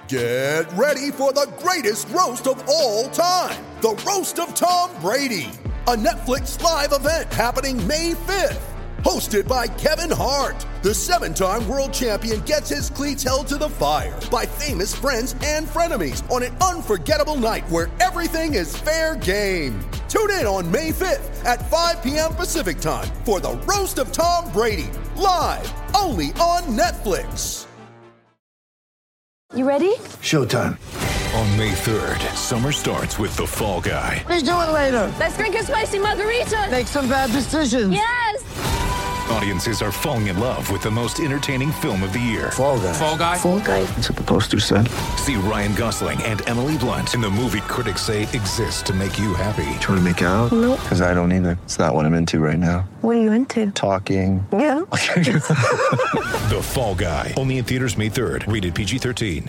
Get ready for the greatest roast of all time, the Roast of Tom Brady, a Netflix live event happening May 5th. Hosted by Kevin Hart, the 7-time world champion gets his cleats held to the fire by famous friends and frenemies on an unforgettable night where everything is fair game. Tune in on May 5th at 5 p.m. Pacific time for the Roast of Tom Brady, live only on Netflix. You ready? Showtime. On May 3rd, summer starts with The Fall Guy. Let's do it later. Let's drink a spicy margarita. Make some bad decisions. Yes! Audiences are falling in love with the most entertaining film of the year. Fall Guy. Fall Guy? Fall guy. That's what the poster said. See Ryan Gosling and Emily Blunt in the movie critics say exists to make you happy. Trying to make it out? Nope. Because I don't either. It's not what I'm into right now. What are you into? Talking. Yeah. The Fall Guy. Only in theaters May 3rd. Rated PG-13.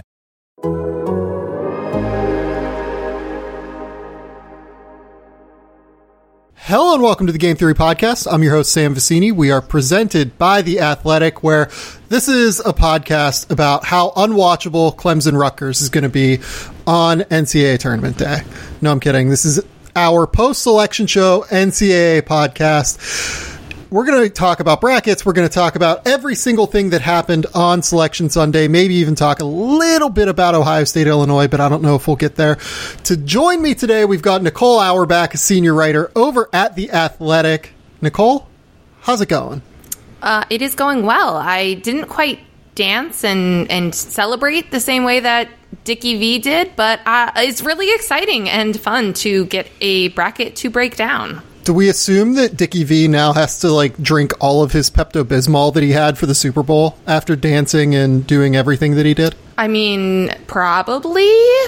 Hello and welcome to the Game Theory Podcast. I'm your host, Sam Vicini. We are presented by The Athletic, where this is a podcast about how unwatchable Clemson Rutgers is going to be on NCAA Tournament Day. No, I'm kidding. This is our post-selection show NCAA podcast. We're going to talk about brackets. We're going to talk about every single thing that happened on Selection Sunday, maybe even talk a little bit about Ohio State, Illinois, but I don't know if we'll get there. To join me today, we've got Nicole Auerbach, a senior writer over at The Athletic. Nicole, how's it going? It is going well. I didn't quite dance and celebrate the same way that Dickie V did, but it's really exciting and fun to get a bracket to break down. Do we assume that Dickie V now has to drink all of his Pepto-Bismol that he had for the Super Bowl after dancing and doing everything that he did? I mean, probably.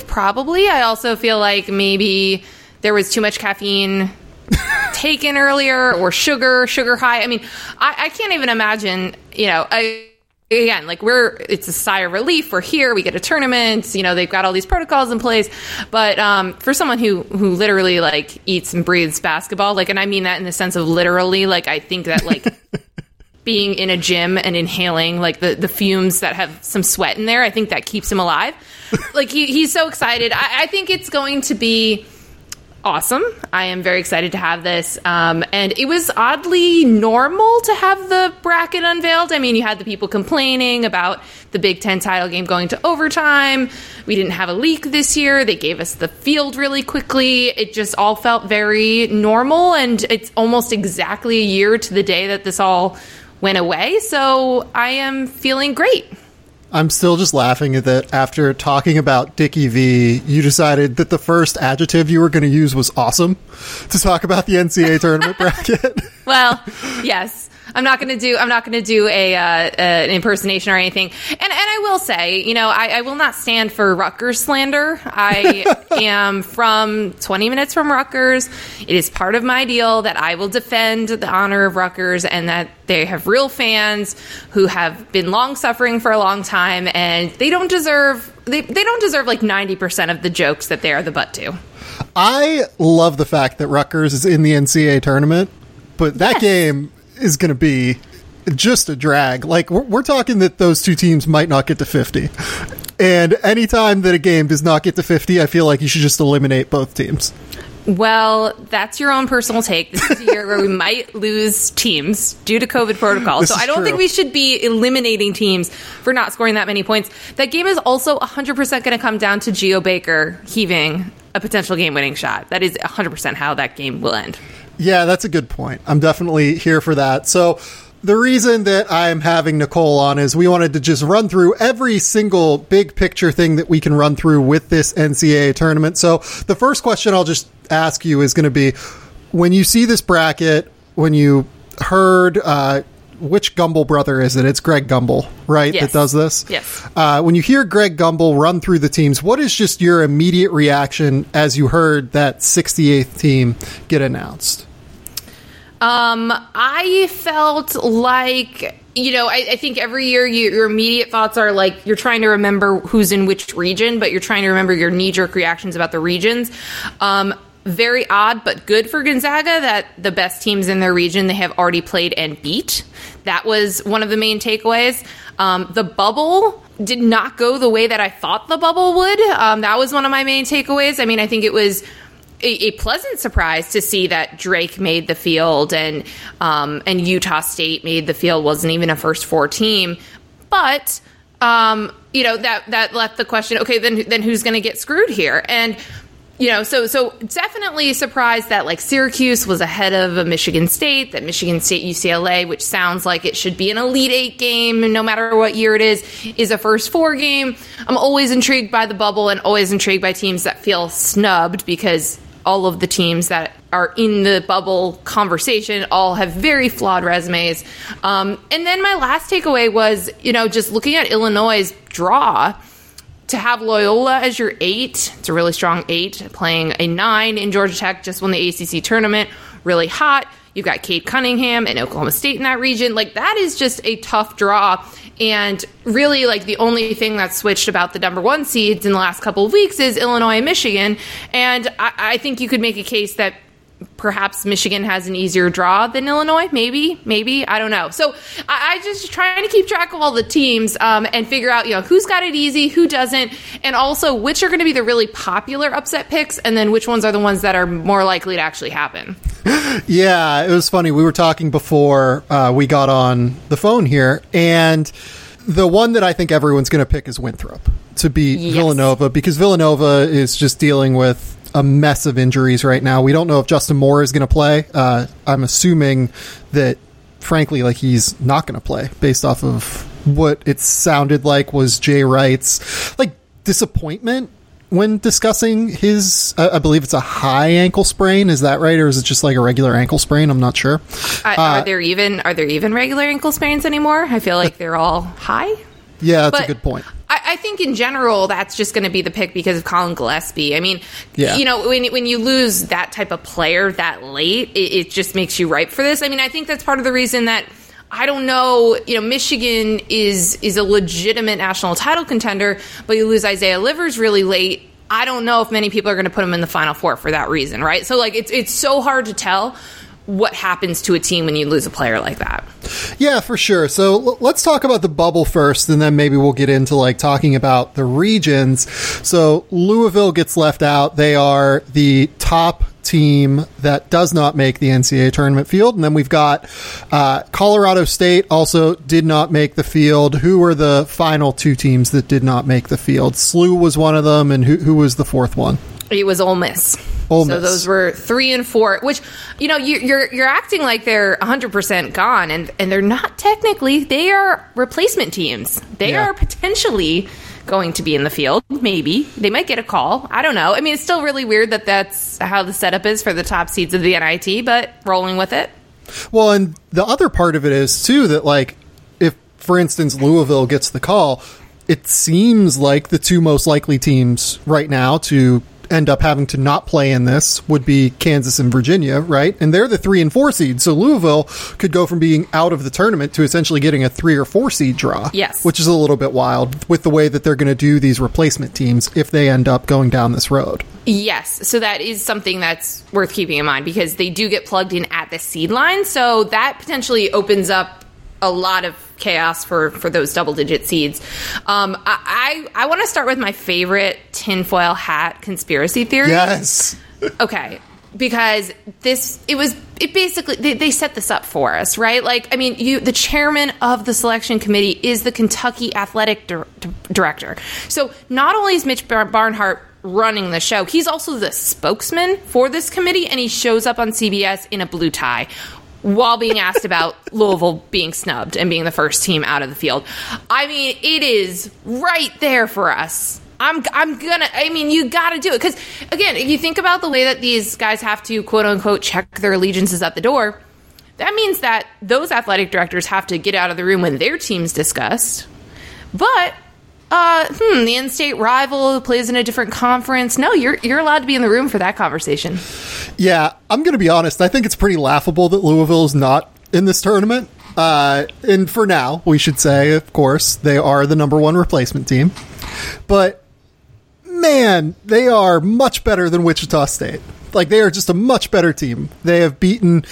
I also feel like maybe there was too much caffeine taken earlier or sugar high. I mean, I can't even imagine, again, it's a sigh of relief. We're here. We get a tournament. They've got all these protocols in place. But for someone who literally eats and breathes basketball, and I mean that in the sense of literally, I think that being in a gym and inhaling the fumes that have some sweat in there, I think that keeps him alive. He's so excited. I think it's going to be awesome. I am very excited to have this. And it was oddly normal to have the bracket unveiled. I mean, you had the people complaining about the Big Ten title game going to overtime. We didn't have a leak this year. They gave us the field really quickly. It just all felt very normal. And it's almost exactly a year to the day that this all went away. So I am feeling great. I'm still just laughing at that after talking about Dickie V, you decided that the first adjective you were going to use was awesome to talk about the NCAA tournament bracket. Well, yes. I'm not going to do an impersonation or anything. And I will say, I will not stand for Rutgers slander. I am from 20 minutes from Rutgers. It is part of my deal that I will defend the honor of Rutgers and that they have real fans who have been long suffering for a long time, and they don't deserve 90% of the jokes that they are the butt to. I love the fact that Rutgers is in the NCAA tournament, but that game is going to be just a drag. We're talking that those two teams might not get to 50. And anytime that a game does not get to 50, I feel like you should just eliminate both teams. Well, that's your own personal take. This is a year where we might lose teams due to COVID protocols. So I don't think we should be eliminating teams for not scoring that many points. That game is also 100% going to come down to Geo Baker heaving a potential game-winning shot. That is 100% how that game will end. Yeah, that's a good point. I'm definitely here for that. So the reason that I'm having Nicole on is we wanted to just run through every single big picture thing that we can run through with this NCAA tournament. So the first question I'll just ask you is going to be, when you see this bracket, when you heard which Gumbel brother is it? It's Greg Gumbel, right? Yes. That does this? Yes. When you hear Greg Gumbel run through the teams, what is just your immediate reaction as you heard that 68th team get announced? I felt like, I think every year your immediate thoughts are you're trying to remember who's in which region, but you're trying to remember your knee-jerk reactions about the regions. very odd, but good for Gonzaga that the best teams in their region they have already played and beat. That was one of the main takeaways. The bubble did not go the way that I thought the bubble would. That was one of my main takeaways. I mean, I think it was a pleasant surprise to see that Drake made the field and Utah State made the field. Wasn't even a first four team, but that left the question. Okay, then who's going to get screwed here? And so definitely surprised that like Syracuse was ahead of Michigan State, that Michigan State UCLA, which sounds like it should be an Elite Eight game, no matter what year it is a first four game. I'm always intrigued by the bubble and always intrigued by teams that feel snubbed because all of the teams that are in the bubble conversation all have very flawed resumes. And then my last takeaway was, just looking at Illinois' draw. To have Loyola as your 8, it's a really strong 8, playing a 9 in Georgia Tech, just won the ACC tournament, really hot. You've got Cade Cunningham and Oklahoma State in that region. Like, that is just a tough draw. And really, like, the only thing that's switched about the number 1 seeds in the last couple of weeks is Illinois and Michigan. And I think you could make a case that perhaps Michigan has an easier draw than Illinois. Maybe. I don't know. So I just trying to keep track of all the teams and figure out, who's got it easy, who doesn't, and also which are going to be the really popular upset picks, and then which ones are the ones that are more likely to actually happen. Yeah, it was funny. We were talking before we got on the phone here, and the one that I think everyone's going to pick is Winthrop to beat Villanova, because Villanova is just dealing with a mess of injuries right now. We don't know if Justin Moore is going to play. I'm assuming that, frankly, like, he's not going to play based off of what it sounded like was Jay Wright's like disappointment when discussing his, I believe it's a high ankle sprain. Is that right? Or is it just like a regular ankle sprain? I'm not sure. Are there even regular ankle sprains anymore? I feel like they're all high. Yeah, that's a good point. I think in general, that's just going to be the pick because of Colin Gillespie. I mean, when you lose that type of player that late, it just makes you ripe for this. I mean, I think that's part of the reason that, I don't know, Michigan is a legitimate national title contender, but you lose Isaiah Livers really late. I don't know if many people are going to put him in the Final Four for that reason, right? So, like, it's so hard to tell what happens to a team when you lose a player like that. Yeah, for sure. So let's talk about the bubble first, and then maybe we'll get into like talking about the regions. So Louisville gets left out. They are the top team that does not make the NCAA tournament field. And then we've got Colorado State also did not make the field. Who were the final 2 teams that did not make the field? SLU was one of them, and who was the 4th one? It was Ole Miss. Ole Miss. So those were 3 and 4, which, you're acting like they're 100% gone, and they're not technically. They are replacement teams. They are potentially going to be in the field. Maybe. They might get a call. I don't know. I mean, it's still really weird that that's how the setup is for the top seeds of the NIT, but rolling with it. Well, and the other part of it is, too, that, like, if, for instance, Louisville gets the call, it seems like the 2 most likely teams right now to end up having to not play in this would be Kansas and Virginia, right? And they're the 3 and 4 seeds. So Louisville could go from being out of the tournament to essentially getting a 3 or 4 seed draw. Yes. Which is a little bit wild with the way that they're going to do these replacement teams if they end up going down this road. Yes. So that is something that's worth keeping in mind because they do get plugged in at the seed line. So that potentially opens up a lot of chaos for those double-digit seeds. I want to start with my favorite tinfoil hat conspiracy theory. Yes. Okay. Because it basically, they set this up for us, right? Like, I mean, the chairman of the selection committee is the Kentucky athletic director. So not only is Mitch Barnhart running the show, he's also the spokesman for this committee, and he shows up on CBS in a blue tie while being asked about Louisville being snubbed and being the first team out of the field. I mean, it is right there for us. You gotta do it. Because, again, if you think about the way that these guys have to, quote unquote, check their allegiances at the door, that means that those athletic directors have to get out of the room when their team's discussed. But, the in-state rival who plays in a different conference, no, you're allowed to be in the room for that conversation. Yeah, I'm going to be honest. I think it's pretty laughable that Louisville is not in this tournament. And for now, we should say, of course, they are the number 1 replacement team. But, man, they are much better than Wichita State. Like, they are just a much better team. They have beaten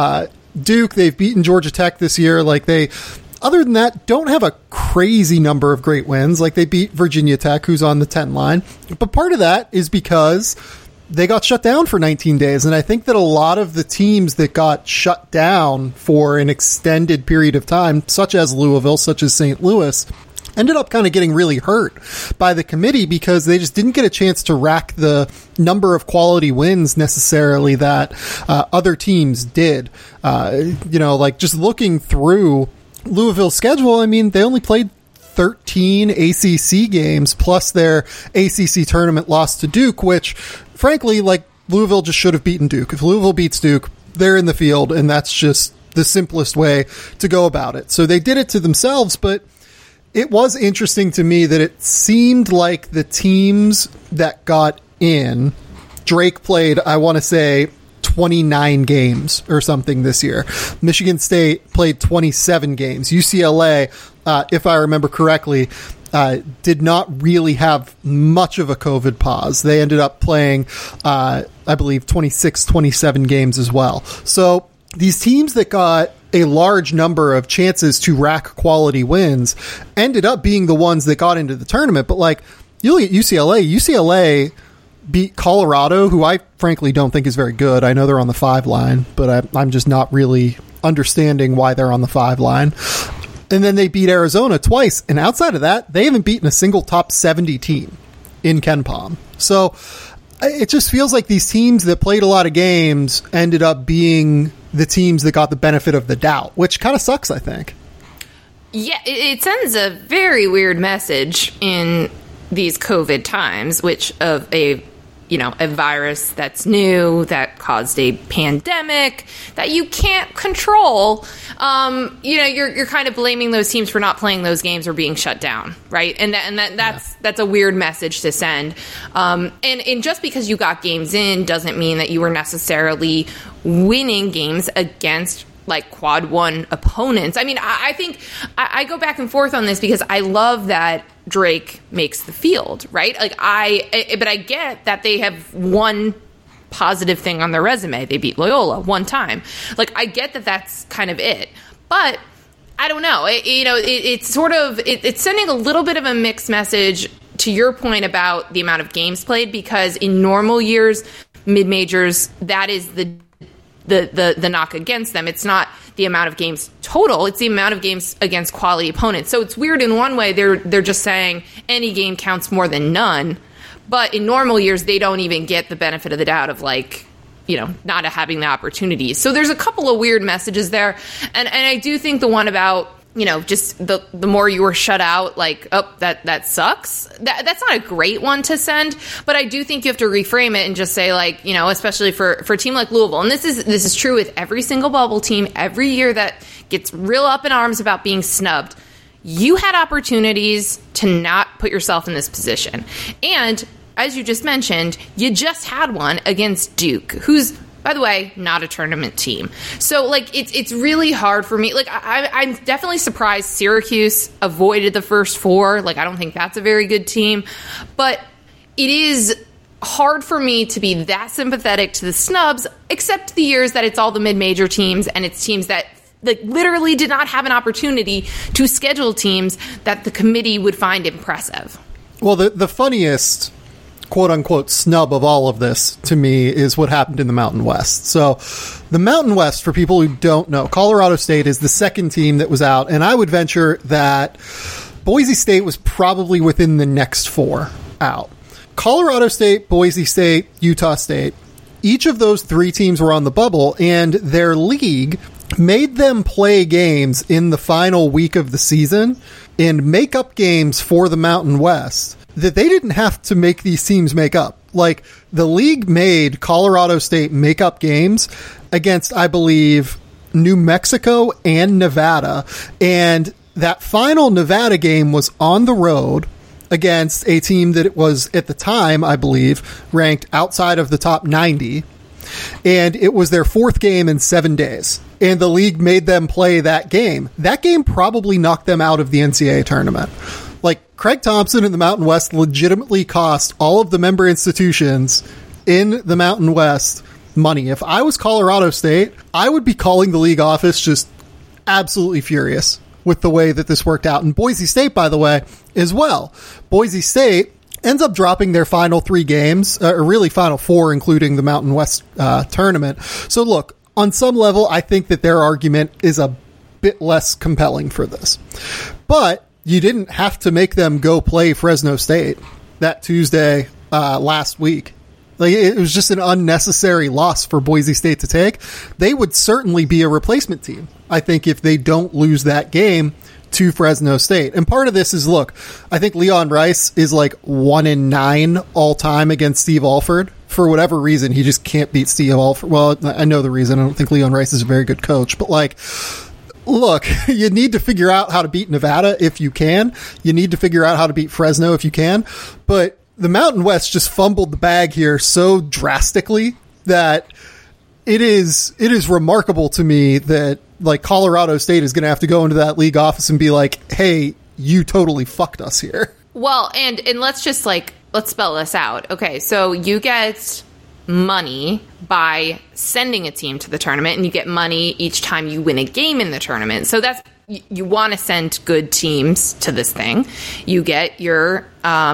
Duke. They've beaten Georgia Tech this year. Like, other than that, don't have a crazy number of great wins. Like, they beat Virginia Tech, who's on the 10 line. But part of that is because they got shut down for 19 days. And I think that a lot of the teams that got shut down for an extended period of time, such as Louisville, such as St. Louis, ended up kind of getting really hurt by the committee because they just didn't get a chance to rack the number of quality wins necessarily that other teams did. Like, just looking through Louisville's schedule, I mean, they only played 13 ACC games plus their ACC tournament loss to Duke, which, frankly, like, Louisville just should have beaten Duke. If Louisville beats Duke, they're in the field, and that's just the simplest way to go about it. So they did it to themselves, but it was interesting to me that it seemed like the teams that got in, Drake played, I want to say, 29 games or something this year. Michigan State played 27 games. UCLA, if I remember correctly, did not really have much of a COVID pause. They ended up playing, I believe, 26, 27 games as well. So these teams that got a large number of chances to rack quality wins ended up being the ones that got into the tournament. But, like, you look at UCLA beat Colorado, who I frankly don't think is very good. I know they're on the 5 line, but I'm just not really understanding why they're on the 5 line. And then they beat Arizona twice. And outside of that, they haven't beaten a single top 70 team in KenPom. So it just feels like these teams that played a lot of games ended up being the teams that got the benefit of the doubt, which kind of sucks, I think. Yeah, it sends a very weird message in these COVID times, which of a virus that's new, that caused a pandemic that you can't control. You're kind of blaming those teams for not playing those games or being shut down, right? And that's a weird message to send. And just because you got games in doesn't mean that you were necessarily winning games against, like, quad 1 opponents. I mean, I think I go back and forth on this because I love that Drake makes the field, right? Like, but I get that they have one positive thing on their resume. They beat Loyola one time. Like, I get that that's kind of it, but I don't know. It's sort of, it's sending a little bit of a mixed message to your point about the amount of games played, because in normal years, mid-majors, that is the knock against them. It's not the amount of games total, it's the amount of games against quality opponents. So it's weird in one way, they're just saying any game counts more than none, but in normal years they don't even get the benefit of the doubt of, like, not having the opportunities. So there's a couple of weird messages there, and I do think the one about just the more you were shut out, like, oh, that sucks. That's not a great one to send, but I do think you have to reframe it and just say, like, especially for a team like Louisville, and this is true with every single bubble team, every year that gets real up in arms about being snubbed. You had opportunities to not put yourself in this position. And as you just mentioned, you just had one against Duke, who's, by the way, not a tournament team. So, like, it's really hard for me. Like, I'm definitely surprised Syracuse avoided the first 4. Like, I don't think that's a very good team. But it is hard for me to be that sympathetic to the snubs, except the years that it's all the mid-major teams and it's teams that literally did not have an opportunity to schedule teams that the committee would find impressive. Well, the funniest quote-unquote snub of all of this, to me, is what happened in the Mountain West. So the Mountain West, for people who don't know, Colorado State is the second team that was out, and I would venture that Boise State was probably within the next 4 out. Colorado State, Boise State, Utah State, each of those 3 teams were on the bubble, and their league made them play games in the final week of the season and make up games for the Mountain West that they didn't have to make these teams make up. Like, the league made Colorado State make up games against, I believe, New Mexico and Nevada. And that final Nevada game was on the road against a team that was, at the time, I believe, ranked outside of the top 90. And it was their 4th game in 7 days. And the league made them play that game. That game probably knocked them out of the NCAA tournament. Like, Craig Thompson in the Mountain West legitimately cost all of the member institutions in the Mountain West money. If I was Colorado State, I would be calling the league office just absolutely furious with the way that this worked out. And Boise State, by the way, as well. Boise State ends up dropping their final 3 games, or really final 4, including the Mountain West tournament. So look, on some level, I think that their argument is a bit less compelling for this. But you didn't have to make them go play Fresno State that Tuesday last week. Like, it was just an unnecessary loss for Boise State to take. They would certainly be a replacement team, I think, if they don't lose that game to Fresno State. And part of this is, look, I think Leon Rice is like 1-9 all time against Steve Alford. For whatever reason, he just can't beat Steve Alford. Well, I know the reason. I don't think Leon Rice is a very good coach, but like, look, you need to figure out how to beat Nevada if you can. You need to figure out how to beat Fresno if you can. But the Mountain West just fumbled the bag here so drastically that it is remarkable to me that like Colorado State is going to have to go into that league office and be like, hey, you totally fucked us here. Well, and let's just let's spell this out. Okay, so you get money by sending a team to the tournament, and you get money each time you win a game in the tournament. So that's, you want to send good teams to this thing. You get your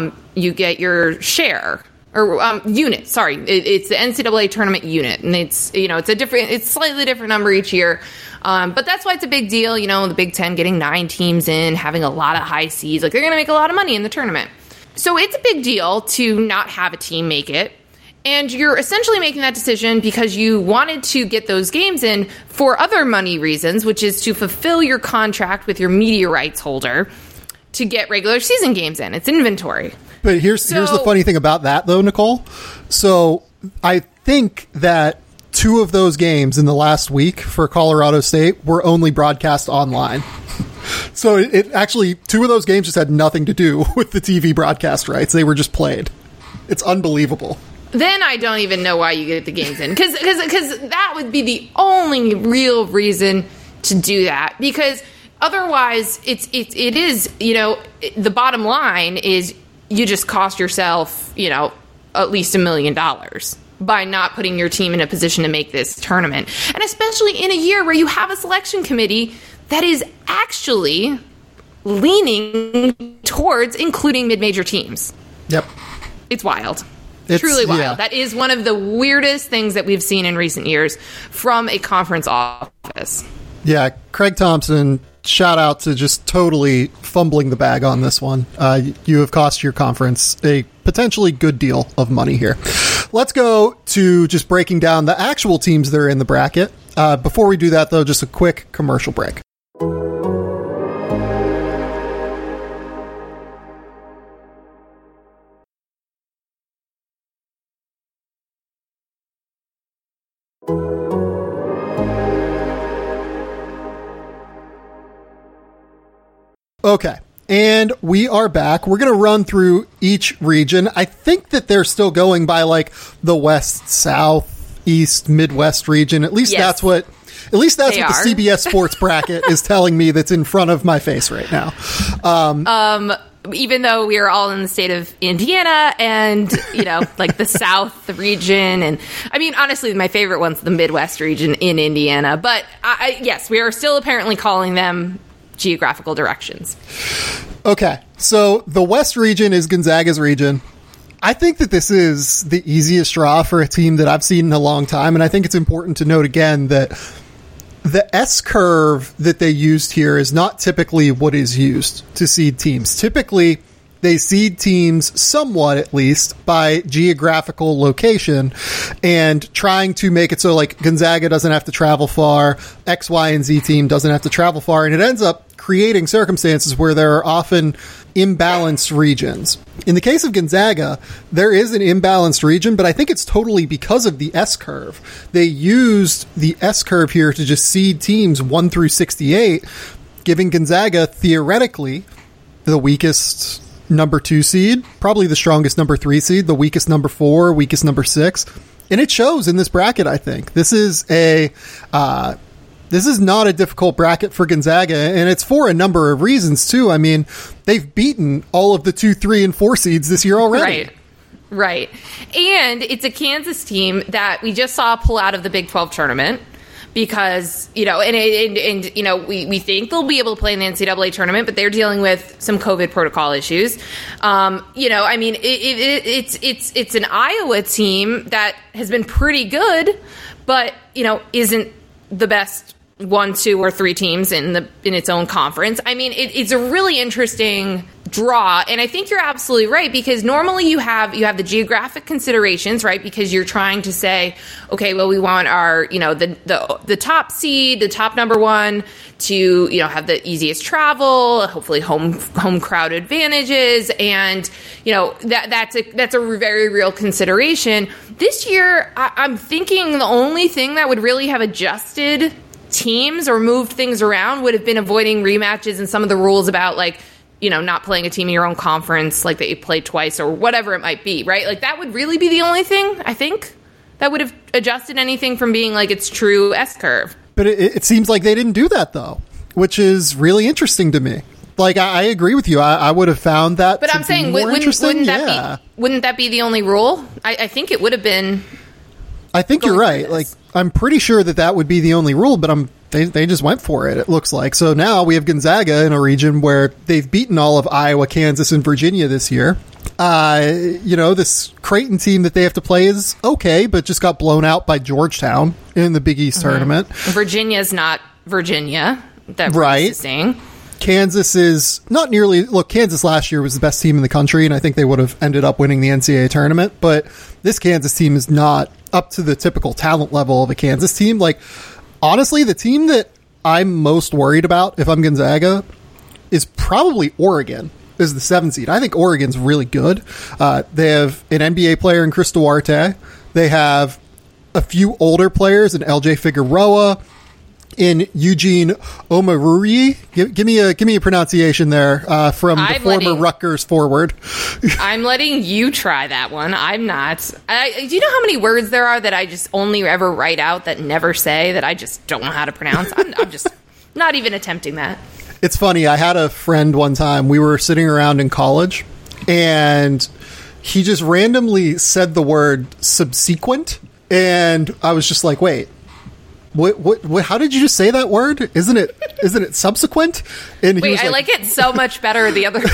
share or unit. Sorry, it's the NCAA tournament unit, and it's it's slightly different number each year. But that's why it's a big deal. The Big Ten getting 9 teams in, having a lot of high seeds, like they're going to make a lot of money in the tournament. So it's a big deal to not have a team make it. And you're essentially making that decision because you wanted to get those games in for other money reasons, which is to fulfill your contract with your media rights holder to get regular season games in. It's inventory. But here's the funny thing about that, though, Nicole. So I think that 2 of those games in the last week for Colorado State were only broadcast online. So it actually, 2 of those games just had nothing to do with the TV broadcast rights. They were just played. It's unbelievable. Then I don't even know why you get the games in. Because that would be the only real reason to do that. Because otherwise, it is, the bottom line is you just cost yourself, at least $1 million by not putting your team in a position to make this tournament. And especially in a year where you have a selection committee that is actually leaning towards including mid-major teams. Yep. It's wild. It's truly wild. Yeah. That is one of the weirdest things that we've seen in recent years from a conference office. Yeah, Craig Thompson, shout out to just totally fumbling the bag on this one. You have cost your conference a potentially good deal of money here. Let's go to just breaking down the actual teams that are in the bracket. Before we do that, though, just a quick commercial break. Okay, and we are back. We're going to run through each region. I think that they're still going by like the West, South, East, Midwest region. At least that's what the CBS Sports bracket is telling me that's in front of my face right now. Even though we are all in the state of Indiana and, like the South region. And I mean, honestly, my favorite one's the Midwest region in Indiana. But yes, we are still apparently calling them geographical directions. Okay, so the West region is Gonzaga's region. I think that this is the easiest draw for a team that I've seen in a long time, and I think it's important to note again that the S-curve that they used here is not typically what is used to seed teams. Typically, they seed teams somewhat, at least, by geographical location and trying to make it so like Gonzaga doesn't have to travel far, X, Y, and Z team doesn't have to travel far, and it ends up creating circumstances where there are often imbalanced regions. In the case of Gonzaga, there is an imbalanced region, but I think it's totally because of the S-curve. They used the S-curve here to just seed teams 1 through 68, giving Gonzaga, theoretically, the weakest number 2 seed, probably the strongest number 3 seed, the weakest number 4, weakest number 6. And it shows in this bracket, I think. This is not a difficult bracket for Gonzaga, and it's for a number of reasons, too. I mean, they've beaten all of the 2, 3, and 4 seeds this year already. Right. And it's a Kansas team that we just saw pull out of the Big 12 tournament because, you know, and you know, we think they'll be able to play in the NCAA tournament, but they're dealing with some COVID protocol issues. You know, I mean, it's an Iowa team that has been pretty good, but, you know, isn't the best 1, 2, or 3 teams in its own conference. I mean, it's a really interesting draw, and I think you're absolutely right, because normally you have the geographic considerations, right? Because you're trying to say, okay, well, we want our, you know, the top seed, the top number 1 to, you know, have the easiest travel, hopefully home crowd advantages, and, you know, that's a very real consideration. This year, I'm thinking the only thing that would really have adjusted teams or moved things around would have been avoiding rematches and some of the rules about, like, you know, not playing a team in your own conference, like that you played twice or whatever it might be, right? Like, that would really be the only thing, I think, that would have adjusted anything from being like its true S-curve. But it seems like they didn't do that, though, which is really interesting to me. Like, I agree with you. I would have found that but to I'm saying, be more interesting. Wouldn't that be the only rule? I think it would have been. I think you're right. Like, I'm pretty sure that would be the only rule, but they just went for it, it looks like. So now we have Gonzaga in a region where they've beaten all of Iowa, Kansas, and Virginia this year. You know, this Creighton team that they have to play is okay, but just got blown out by Georgetown in the Big East tournament. Virginia's not Virginia. That right. Saying. Kansas is not nearly... Look, Kansas last year was the best team in the country, and I think they would have ended up winning the NCAA tournament, but this Kansas team is not up to the typical talent level of a Kansas team. Like, honestly, the team that I'm most worried about, if I'm Gonzaga, is probably Oregon, is the 7th seed. I think Oregon's really good. They have an NBA player in Chris Duarte. They have a few older players in LJ Figueroa, in Eugene Omoruyi. Give me a pronunciation there from the former Rutgers forward. I'm letting you try that one. I'm not. Do you know how many words there are that I just only ever write out that never say, that I just don't know how to pronounce? I'm just not even attempting that. It's funny. I had a friend one time. We were sitting around in college, and he just randomly said the word subsequent, and I was just like, wait. What? How did you just say that word? Isn't it subsequent? And wait, I like it so much better the other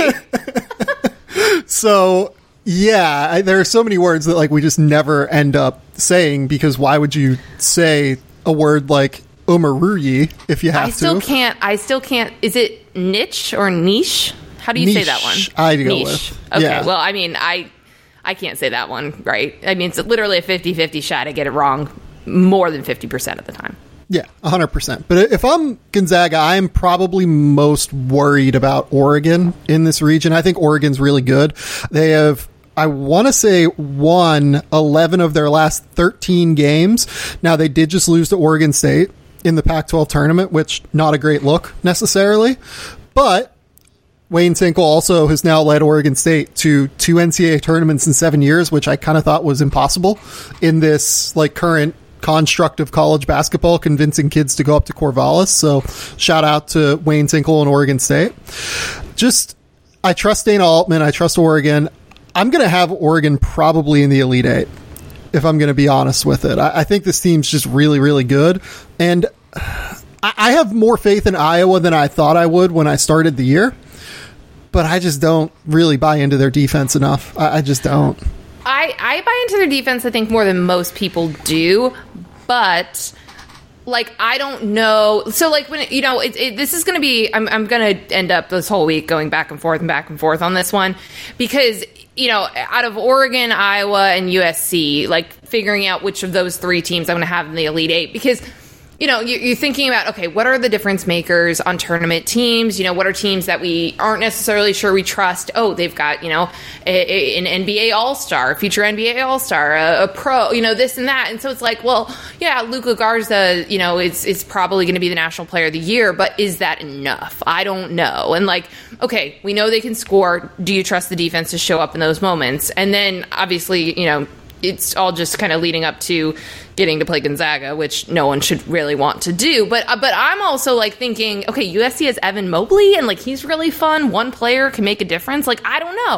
way. So yeah, there are so many words that, like, we just never end up saying, because why would you say a word like Omoruyi if you have to? I still can't. Is it niche or niche? How do you say that one? I go with. Okay. Yeah. Well, I mean, I can't say that one right. I mean, it's literally a 50-50 shot. I get it wrong more than 50% of the time. Yeah, 100%. But if I'm Gonzaga, I'm probably most worried about Oregon in this region. I think Oregon's really good. They have, I want to say, won 11 of their last 13 games. Now, they did just lose to Oregon State in the Pac-12 tournament, which not a great look necessarily. But Wayne Tinkle also has now led Oregon State to 2 NCAA tournaments in 7 years, which I kind of thought was impossible in this, like, current construct of college basketball, convincing kids to go up to Corvallis. So shout out to Wayne Tinkle and Oregon State. I trust Dana Altman. I trust Oregon. I'm going to have Oregon probably in the Elite Eight, if I'm going to be honest with it. I think this team's just really, really good. And I have more faith in Iowa than I thought I would when I started the year. But I just don't really buy into their defense enough. I just don't. I buy into their defense, I think, more than most people do, but, like, I don't know. So, like, when this is going to be, I'm going to end up this whole week going back and forth on this one, because, you know, out of Oregon, Iowa, and USC, like, figuring out which of those 3 teams I'm going to have in the Elite Eight, because, you know, you're thinking about, okay, what are the difference makers on tournament teams? You know, what are teams that we aren't necessarily sure we trust? Oh, they've got, you know, an NBA All-Star, a future NBA All-Star, a pro, you know, this and that. And so it's like, well, yeah, Luka Garza, you know, is probably going to be the National Player of the Year, but is that enough? I don't know. And, like, okay, we know they can score. Do you trust the defense to show up in those moments? And then, obviously, you know, it's all just kind of leading up to getting to play Gonzaga, which no one should really want to do. But I'm also, like, thinking, okay, USC has Evan Mobley, and, like, he's really fun. One player can make a difference. Like, I don't know.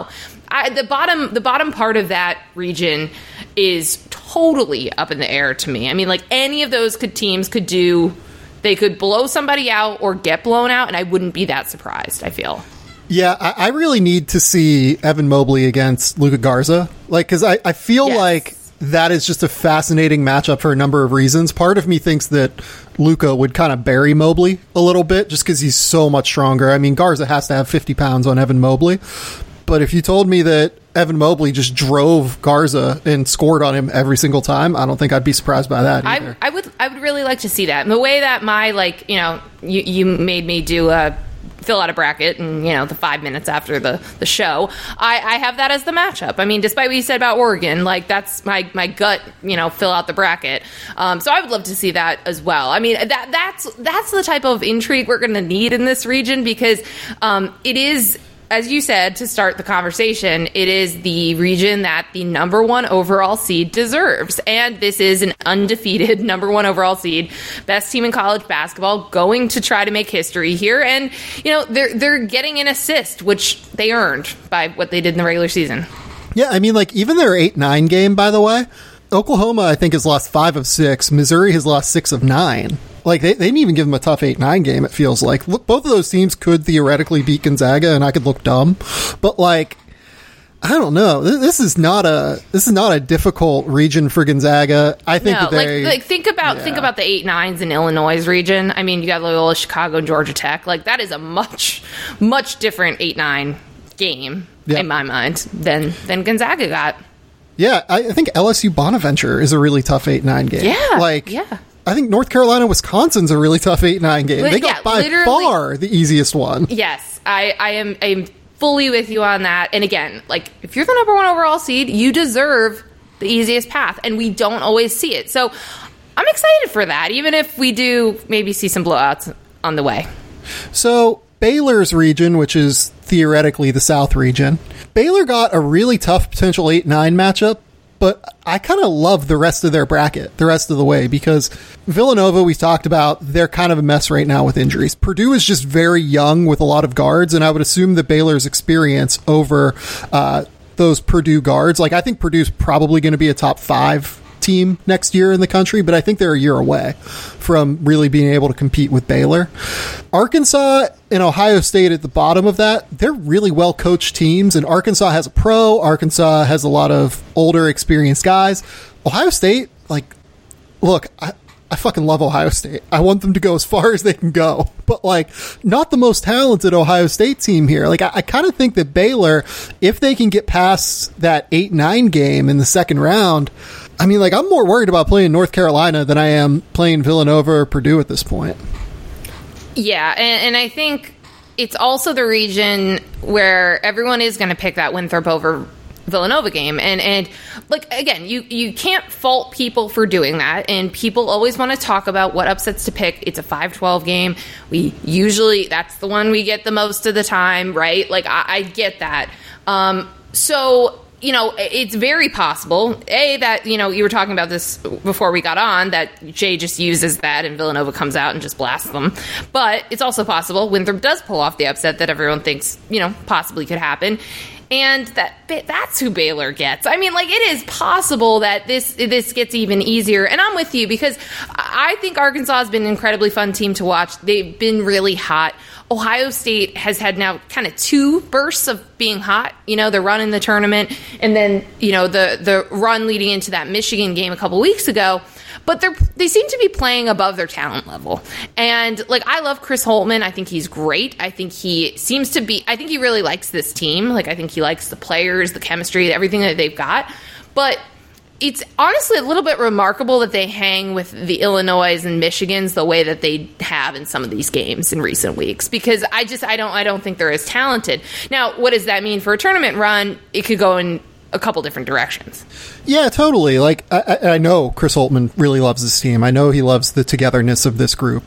the bottom part of that region is totally up in the air to me. I mean, like, any of those teams could do. They could blow somebody out or get blown out, and I wouldn't be that surprised, I feel. Yeah, I really need to see Evan Mobley against Luka Garza. Like, because I feel like that is just a fascinating matchup for a number of reasons. Part of me thinks that Luka would kind of bury Mobley a little bit just because he's so much stronger. I mean, Garza has to have 50 pounds on Evan Mobley. But if you told me that Evan Mobley just drove Garza and scored on him every single time, I don't think I'd be surprised by that either. I would really like to see that. And the way that my, like, you know, you made me do fill out a bracket and, you know, the 5 minutes after the show, I have that as the matchup. I mean, despite what you said about Oregon, like, that's my gut, you know, fill out the bracket. So I would love to see that as well. I mean, that's the type of intrigue we're going to need in this region, because it is, as you said to start the conversation, it is the region that the number 1 overall seed deserves. And this is an undefeated number 1 overall seed, best team in college basketball, going to try to make history here. And, you know, they're getting an assist, which they earned by what they did in the regular season. Yeah, I mean, like, even their 8-9 game, by the way, Oklahoma, I think, has lost 5 of 6. Missouri has lost 6 of 9. Like, they didn't even give them a tough 8-9 game, it feels like. Look, both of those teams could theoretically beat Gonzaga, and I could look dumb. But, like, I don't know. This is not a difficult region for Gonzaga. I think that they... think about the 8-9s in Illinois' region. I mean, you got Loyola, Chicago, and Georgia Tech. Like, that is a much, much different 8-9 game, in my mind, than Gonzaga got. Yeah, I think LSU Bonaventure is a really tough 8-9 game. Yeah, I think North Carolina, Wisconsin's a really tough 8-9 game. They got by far the easiest one. Yes, I am fully with you on that. And again, like, if you're the number 1 overall seed, you deserve the easiest path, and we don't always see it. So I'm excited for that, even if we do maybe see some blowouts on the way. So Baylor's region, which is theoretically the South region, Baylor got a really tough potential 8-9 matchup. But I kind of love the rest of their bracket the rest of the way, because Villanova, we talked about, they're kind of a mess right now with injuries. Purdue is just very young with a lot of guards, and I would assume that Baylor's experience over those Purdue guards, like, I think Purdue's probably going to be a top 5 team next year in the country, but I think they're a year away from really being able to compete with Baylor. Arkansas and Ohio State at the bottom of that, they're really well coached teams, and Arkansas has a pro. Arkansas has a lot of older, experienced guys. Ohio State, like, look, I fucking love Ohio State. I want them to go as far as they can go, but, like, not the most talented Ohio State team here. Like, I kind of think that Baylor, if they can get past that 8-9 game in the second round, I mean, like, I'm more worried about playing North Carolina than I am playing Villanova or Purdue at this point. Yeah, and I think it's also the region where everyone is going to pick that Winthrop over Villanova game. And like, again, you can't fault people for doing that. And people always want to talk about what upsets to pick. It's a 5-12 game. That's the one we get the most of the time, right? Like, I get that. So, you know, it's very possible, that, you know, you were talking about this before we got on, that Jay just uses that and Villanova comes out and just blasts them. But it's also possible Winthrop does pull off the upset that everyone thinks, you know, possibly could happen. And that's who Baylor gets. I mean, like, it is possible that this gets even easier. And I'm with you, because I think Arkansas has been an incredibly fun team to watch. They've been really hot. Ohio State has had now kind of 2 bursts of being hot. You know, the run in the tournament, and then, you know, the run leading into that Michigan game a couple weeks ago. But they seem to be playing above their talent level. And, like, I love Chris Holtmann. I think he's great. I think he really likes this team. Like, I think he likes the players, the chemistry, everything that they've got. But it's honestly a little bit remarkable that they hang with the Illinois and Michigans the way that they have in some of these games in recent weeks, because I don't think they're as talented. Now, what does that mean for a tournament run? It could go in a couple different directions. Yeah, totally. Like, I know Chris Holtmann really loves this team. I know he loves the togetherness of this group.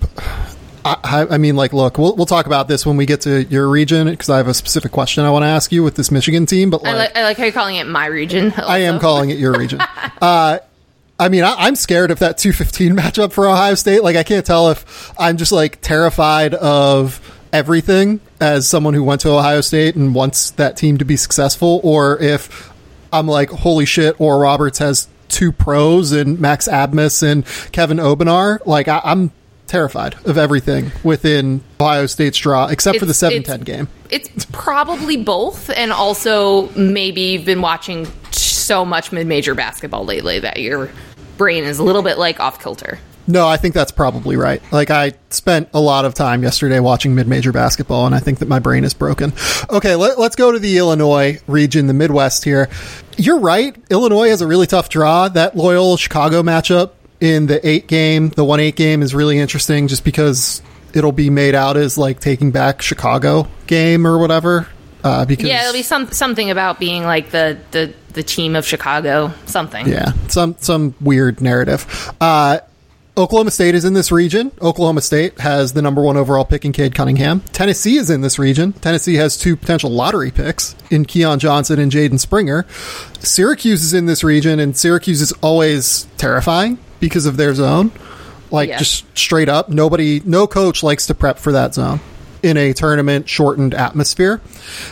I mean, like, look, we'll talk about this when we get to your region, because I have a specific question I want to ask you with this Michigan team. But, like, I like how you're calling it my region. Also. I am calling it your region. I mean, I'm scared of that 2-15 matchup for Ohio State. Like, I can't tell if I'm just, like, terrified of everything as someone who went to Ohio State and wants that team to be successful, or if I'm like, holy shit, Oral Roberts has 2 pros and Max Abmas and Kevin Obenar. Like, I'm terrified of everything within Ohio State's draw, except for the 7-10 game. It's probably both, and also maybe you've been watching so much mid-major basketball lately that your brain is a little bit like off kilter. No, I think that's probably right. Like, I spent a lot of time yesterday watching mid-major basketball, and I think that my brain is broken. Okay, let's go to the Illinois region, the Midwest here. You're right. Illinois has a really tough draw. That Loyola-Chicago matchup in the 1-8 game is really interesting just because it'll be made out as like taking back Chicago game or whatever. Because it'll be something about being like the team of Chicago, something. Yeah, some weird narrative. Oklahoma State is in this region. Oklahoma State has the number 1 overall pick in Cade Cunningham. Tennessee is in this region. Tennessee has 2 potential lottery picks in Keon Johnson and Jaden Springer. Syracuse is in this region, and Syracuse is always terrifying because of their zone. Like, just straight up, no coach likes to prep for that zone in a tournament-shortened atmosphere.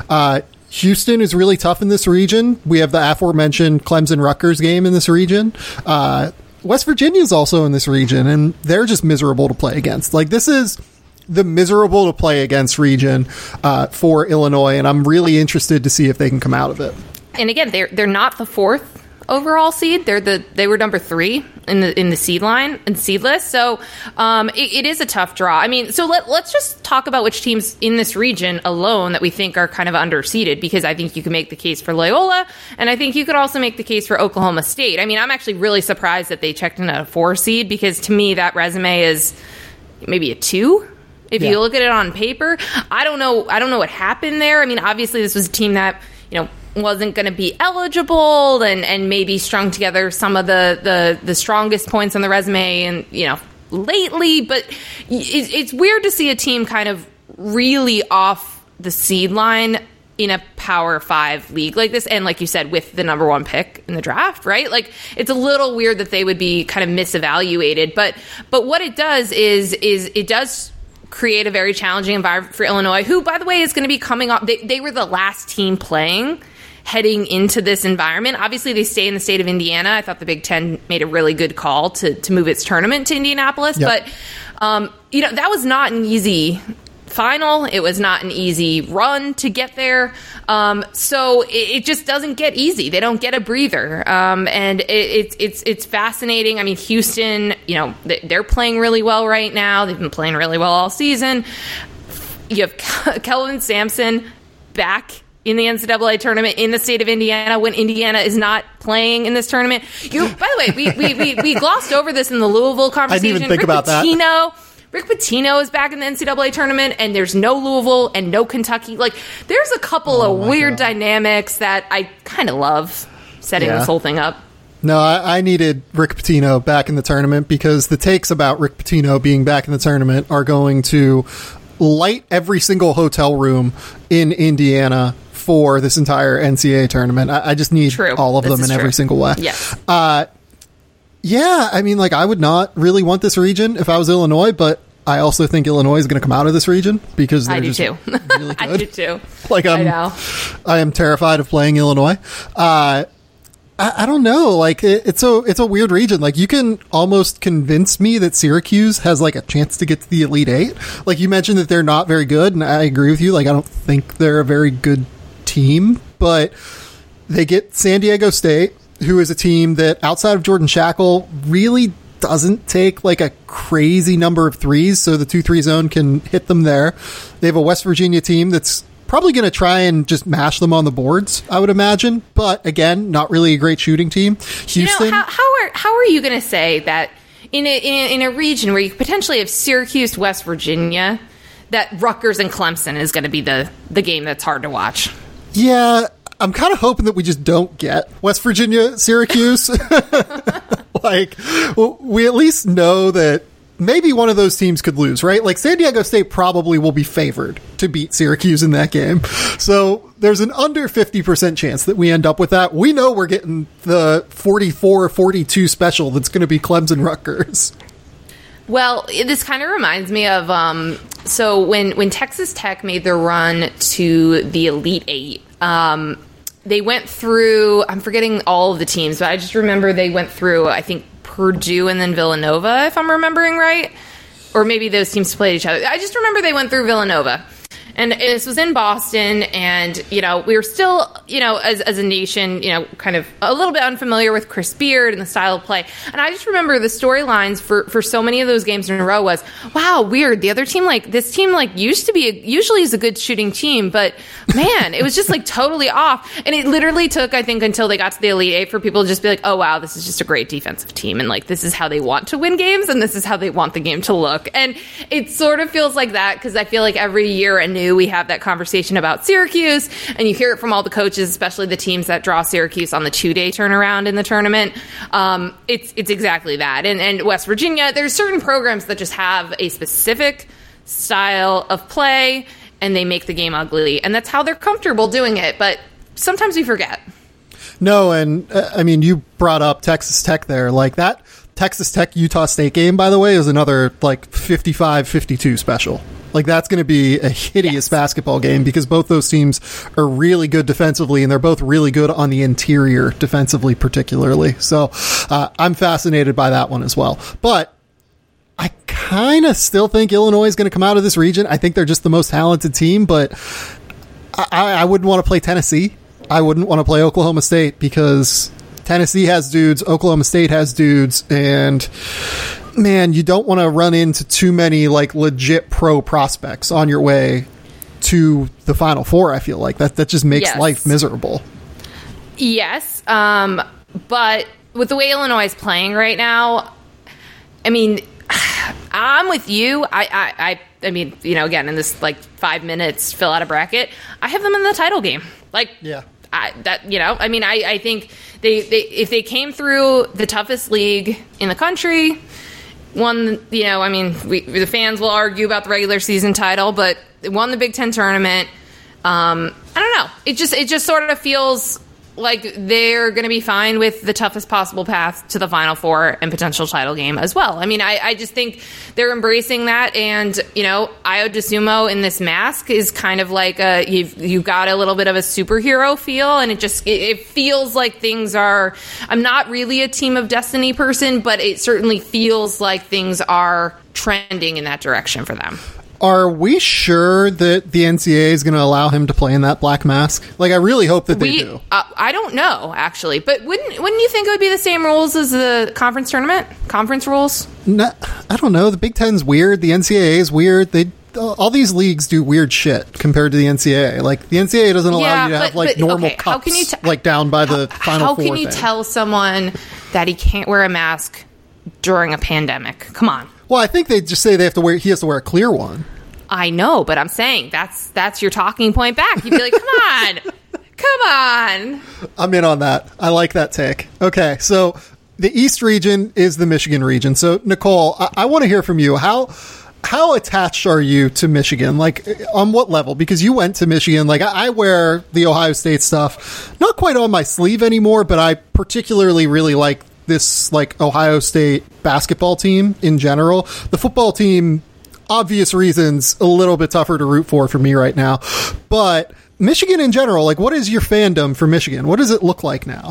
Houston is really tough in this region. We have the aforementioned Clemson-Rutgers game in this region. West Virginia is also in this region, and they're just miserable to play against. Like, this is the miserable to play against region for Illinois, and I'm really interested to see if they can come out of it. And again, they're not the 4th overall seed. They were number 3 in the seed line and seed list. So it is a tough draw. I mean, so let's just talk about which teams in this region alone that we think are kind of underseeded, because I think you can make the case for Loyola, and I think you could also make the case for Oklahoma State. I mean, I'm actually really surprised that they checked in at a 4 seed, because to me that resume is maybe a 2. If you look at it on paper, I don't know what happened there. I mean, obviously this was a team that, wasn't going to be eligible and maybe strung together some of the strongest points on the resume and, lately. But it's weird to see a team kind of really off the seed line in a Power 5 league like this. And like you said, with the number 1 pick in the draft, right? Like, it's a little weird that they would be kind of misevaluated. But what it does is it does create a very challenging environment for Illinois, who, by the way, is going to be coming off. They were the last team playing heading into this environment. Obviously, they stay in the state of Indiana. I thought the Big Ten made a really good call to move its tournament to Indianapolis. Yep. But, that was not an easy final. It was not an easy run to get there. So it just doesn't get easy. They don't get a breather. And it's fascinating. I mean, Houston, they're playing really well right now. They've been playing really well all season. You have Kelvin Sampson back in the NCAA tournament in the state of Indiana when Indiana is not playing in this tournament. By the way, we glossed over this in the Louisville conversation. I didn't even think about that. Rick Pitino is back in the NCAA tournament, and there's no Louisville and no Kentucky. Like, there's a couple of weird dynamics that I kind of love setting this whole thing up. No, I needed Rick Pitino back in the tournament, because the takes about Rick Pitino being back in the tournament are going to light every single hotel room in Indiana for this entire NCAA tournament. I just need all of them in every single way. Yes. Yeah, I mean, like, I would not really want this region if I was Illinois, but I also think Illinois is going to come out of this region because they're just really good. I do too. Like, I am terrified of playing Illinois. I don't know. Like, it's a weird region. Like, you can almost convince me that Syracuse has like a chance to get to the Elite 8. Like, you mentioned that they're not very good, and I agree with you. Like, I don't think they're a very good team, but they get San Diego State, who is a team that, outside of Jordan Shackle, really doesn't take like a crazy number of threes, so the 2-3 zone can hit them there. They have a West Virginia team that's probably going to try and just mash them on the boards, I would imagine, but again, not really a great shooting team. Houston, how are you going to say that in a region where you potentially have Syracuse, West Virginia, that Rutgers and Clemson is going to be the game that's hard to watch? Yeah, I'm kind of hoping that we just don't get West Virginia, Syracuse. Like, we at least know that maybe one of those teams could lose, right? Like, San Diego State probably will be favored to beat Syracuse in that game. So there's an under 50% chance that we end up with that. We know we're getting the 44-42 special that's going to be Clemson Rutgers. Well, this kind of reminds me of so when Texas Tech made their run to the Elite Eight, they went through, I'm forgetting all of the teams, but I just remember they went through, I think, Purdue and then Villanova, if I'm remembering right. Or maybe those teams played each other. I just remember they went through Villanova. And this was in Boston, and, we were still, as a nation, kind of a little bit unfamiliar with Chris Beard and the style of play. And I just remember the storylines for so many of those games in a row was, wow, weird. The other team, this team, usually is a good shooting team, but, man, it was just, totally off. And it literally took, I think, until they got to the Elite Eight for people to just be like, oh, wow, this is just a great defensive team. And, this is how they want to win games, and this is how they want the game to look. And it sort of feels like that, because I feel like every year anew, we have that conversation about Syracuse, and you hear it from all the coaches, especially the teams that draw Syracuse on the 2-day turnaround in the tournament. It's exactly that. And West Virginia, there's certain programs that just have a specific style of play, and they make the game ugly, and that's how they're comfortable doing it. But sometimes we forget. No, and you brought up Texas Tech there. That Texas Tech Utah State game, by the way, is another 55-52 special. That's going to be a hideous basketball game, because both those teams are really good defensively, and they're both really good on the interior defensively, particularly. So I'm fascinated by that one as well. But I kind of still think Illinois is going to come out of this region. I think they're just the most talented team, but I wouldn't want to play Tennessee. I wouldn't want to play Oklahoma State, because Tennessee has dudes, Oklahoma State has dudes, and man, you don't want to run into too many legit pro prospects on your way to the Final Four. I feel like that just makes life miserable. Yes, but with the way Illinois is playing right now, I'm with you. I mean, again, in this 5 minutes fill out a bracket, I have them in the title game. Yeah. I think they if they came through the toughest league in the country, won, the fans will argue about the regular season title, but they won the Big Ten tournament. I don't know. It just sort of feels like they're going to be fine with the toughest possible path to the Final Four and potential title game as well. I just think they're embracing that, and Ayo DeSumo in this mask is kind of you've got a little bit of a superhero feel, and it feels like things are. I'm not really a team of destiny person, but it certainly feels like things are trending in that direction for them. Are we sure that the NCAA is going to allow him to play in that black mask? I really hope that they do. I don't know, actually. But wouldn't you think it would be the same rules as the conference tournament? Conference rules? No, I don't know. The Big Ten's weird. The NCAA is weird. All these leagues do weird shit compared to the NCAA. The NCAA doesn't allow you to have normal cups how can you down by the Final Four. How can you tell someone that he can't wear a mask during a pandemic? Come on. Well, I think they just say he has to wear a clear one. I know, but I'm saying that's your talking point back. You'd be like, come on. I'm in on that. I like that take. Okay, so the East region is the Michigan region. So, Nicole, I want to hear from you. How attached are you to Michigan? On what level? Because you went to Michigan. I wear the Ohio State stuff, not quite on my sleeve anymore, but I particularly really like this Ohio State basketball team in general. The football team, obvious reasons, a little bit tougher to root for me right now. But Michigan in general, what is your fandom for Michigan? What does it look like now?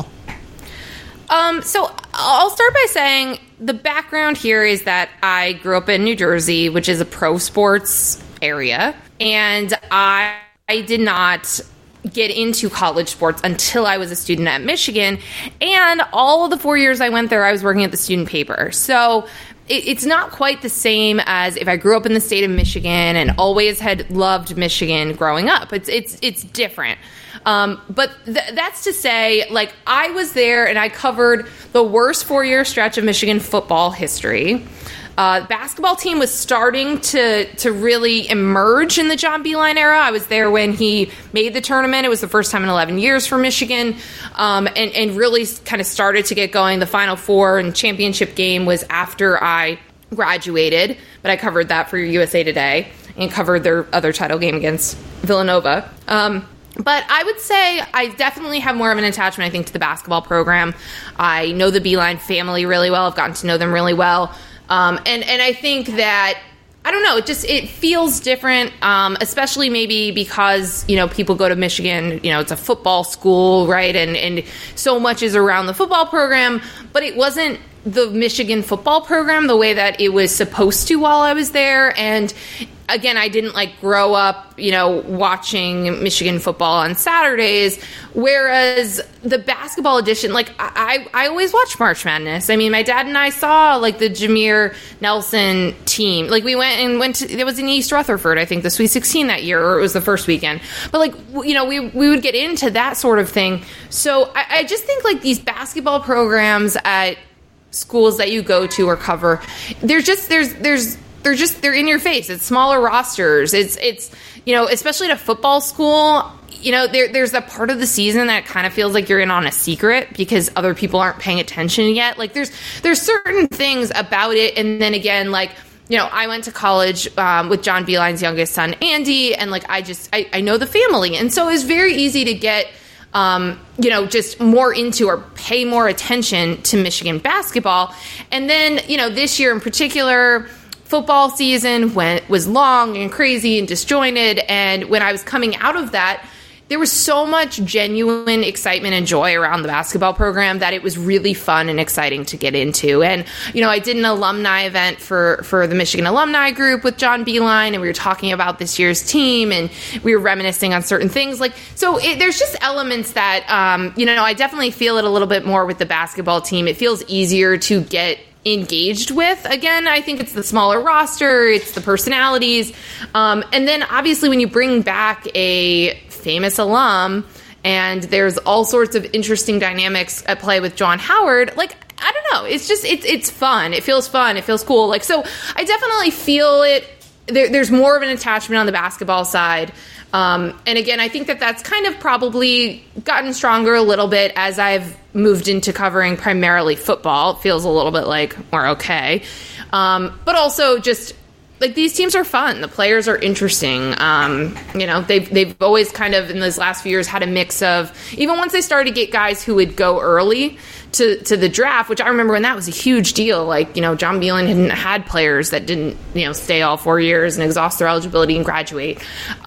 So I'll start by saying the background here is that I grew up in New Jersey, which is a pro sports area, and I did not get into college sports until I was a student at Michigan, and all of the 4 years I went there, I was working at the student paper. So it's not quite the same as if I grew up in the state of Michigan and always had loved Michigan growing up. It's different. But that's to say, I was there and I covered the worst 4-year stretch of Michigan football history. The basketball team was starting to really emerge in the John Beilein era. I was there when he made the tournament. It was the first time in 11 years for Michigan, and really kind of started to get going. The Final Four and championship game was after I graduated, but I covered that for USA Today and covered their other title game against Villanova. But I would say I definitely have more of an attachment, I think, to the basketball program. I know the Beilein family really well. I've gotten to know them really well. And I think that, I don't know, it feels different, especially maybe because, people go to Michigan, it's a football school, right? And so much is around the football program, but it wasn't the Michigan football program the way that it was supposed to while I was there. And again, I didn't grow up, watching Michigan football on Saturdays, whereas the basketball edition, I always watch March Madness. I mean, my dad and I saw the Jameer Nelson team. We went to, it was in East Rutherford, I think, the Sweet 16 that year, or it was the first weekend. But we would get into that sort of thing. So I just think these basketball programs at schools that you go to or cover, they're in your face. It's smaller rosters. It's especially at a football school, there's a part of the season that kind of feels like you're in on a secret because other people aren't paying attention yet. There's certain things about it. And then again, I went to college with John Beilein's youngest son, Andy, and I know the family. And so it's very easy to get just more into or pay more attention to Michigan basketball. And then, this year in particular, football season was long and crazy and disjointed. And when I was coming out of that, there was so much genuine excitement and joy around the basketball program that it was really fun and exciting to get into. And, I did an alumni event for the Michigan alumni group with John Beilein, and we were talking about this year's team, and we were reminiscing on certain things. There's just elements that, I definitely feel it a little bit more with the basketball team. It feels easier to get engaged with. Again, I think it's the smaller roster, it's the personalities. And then obviously when you bring back a famous alum and there's all sorts of interesting dynamics at play with Juwan Howard, I don't know. It's just, it's fun. It feels fun. It feels cool. So I definitely feel it. There's more of an attachment on the basketball side. And again, I think that's kind of probably gotten stronger a little bit as I've moved into covering primarily football. It feels a little bit like we're okay. But also just these teams are fun. The players are interesting. They've always kind of in those last few years had a mix of, even once they started to get guys who would go early to the draft, which I remember when that was a huge deal. John Beilein hadn't had players that didn't, stay all 4 years and exhaust their eligibility and graduate.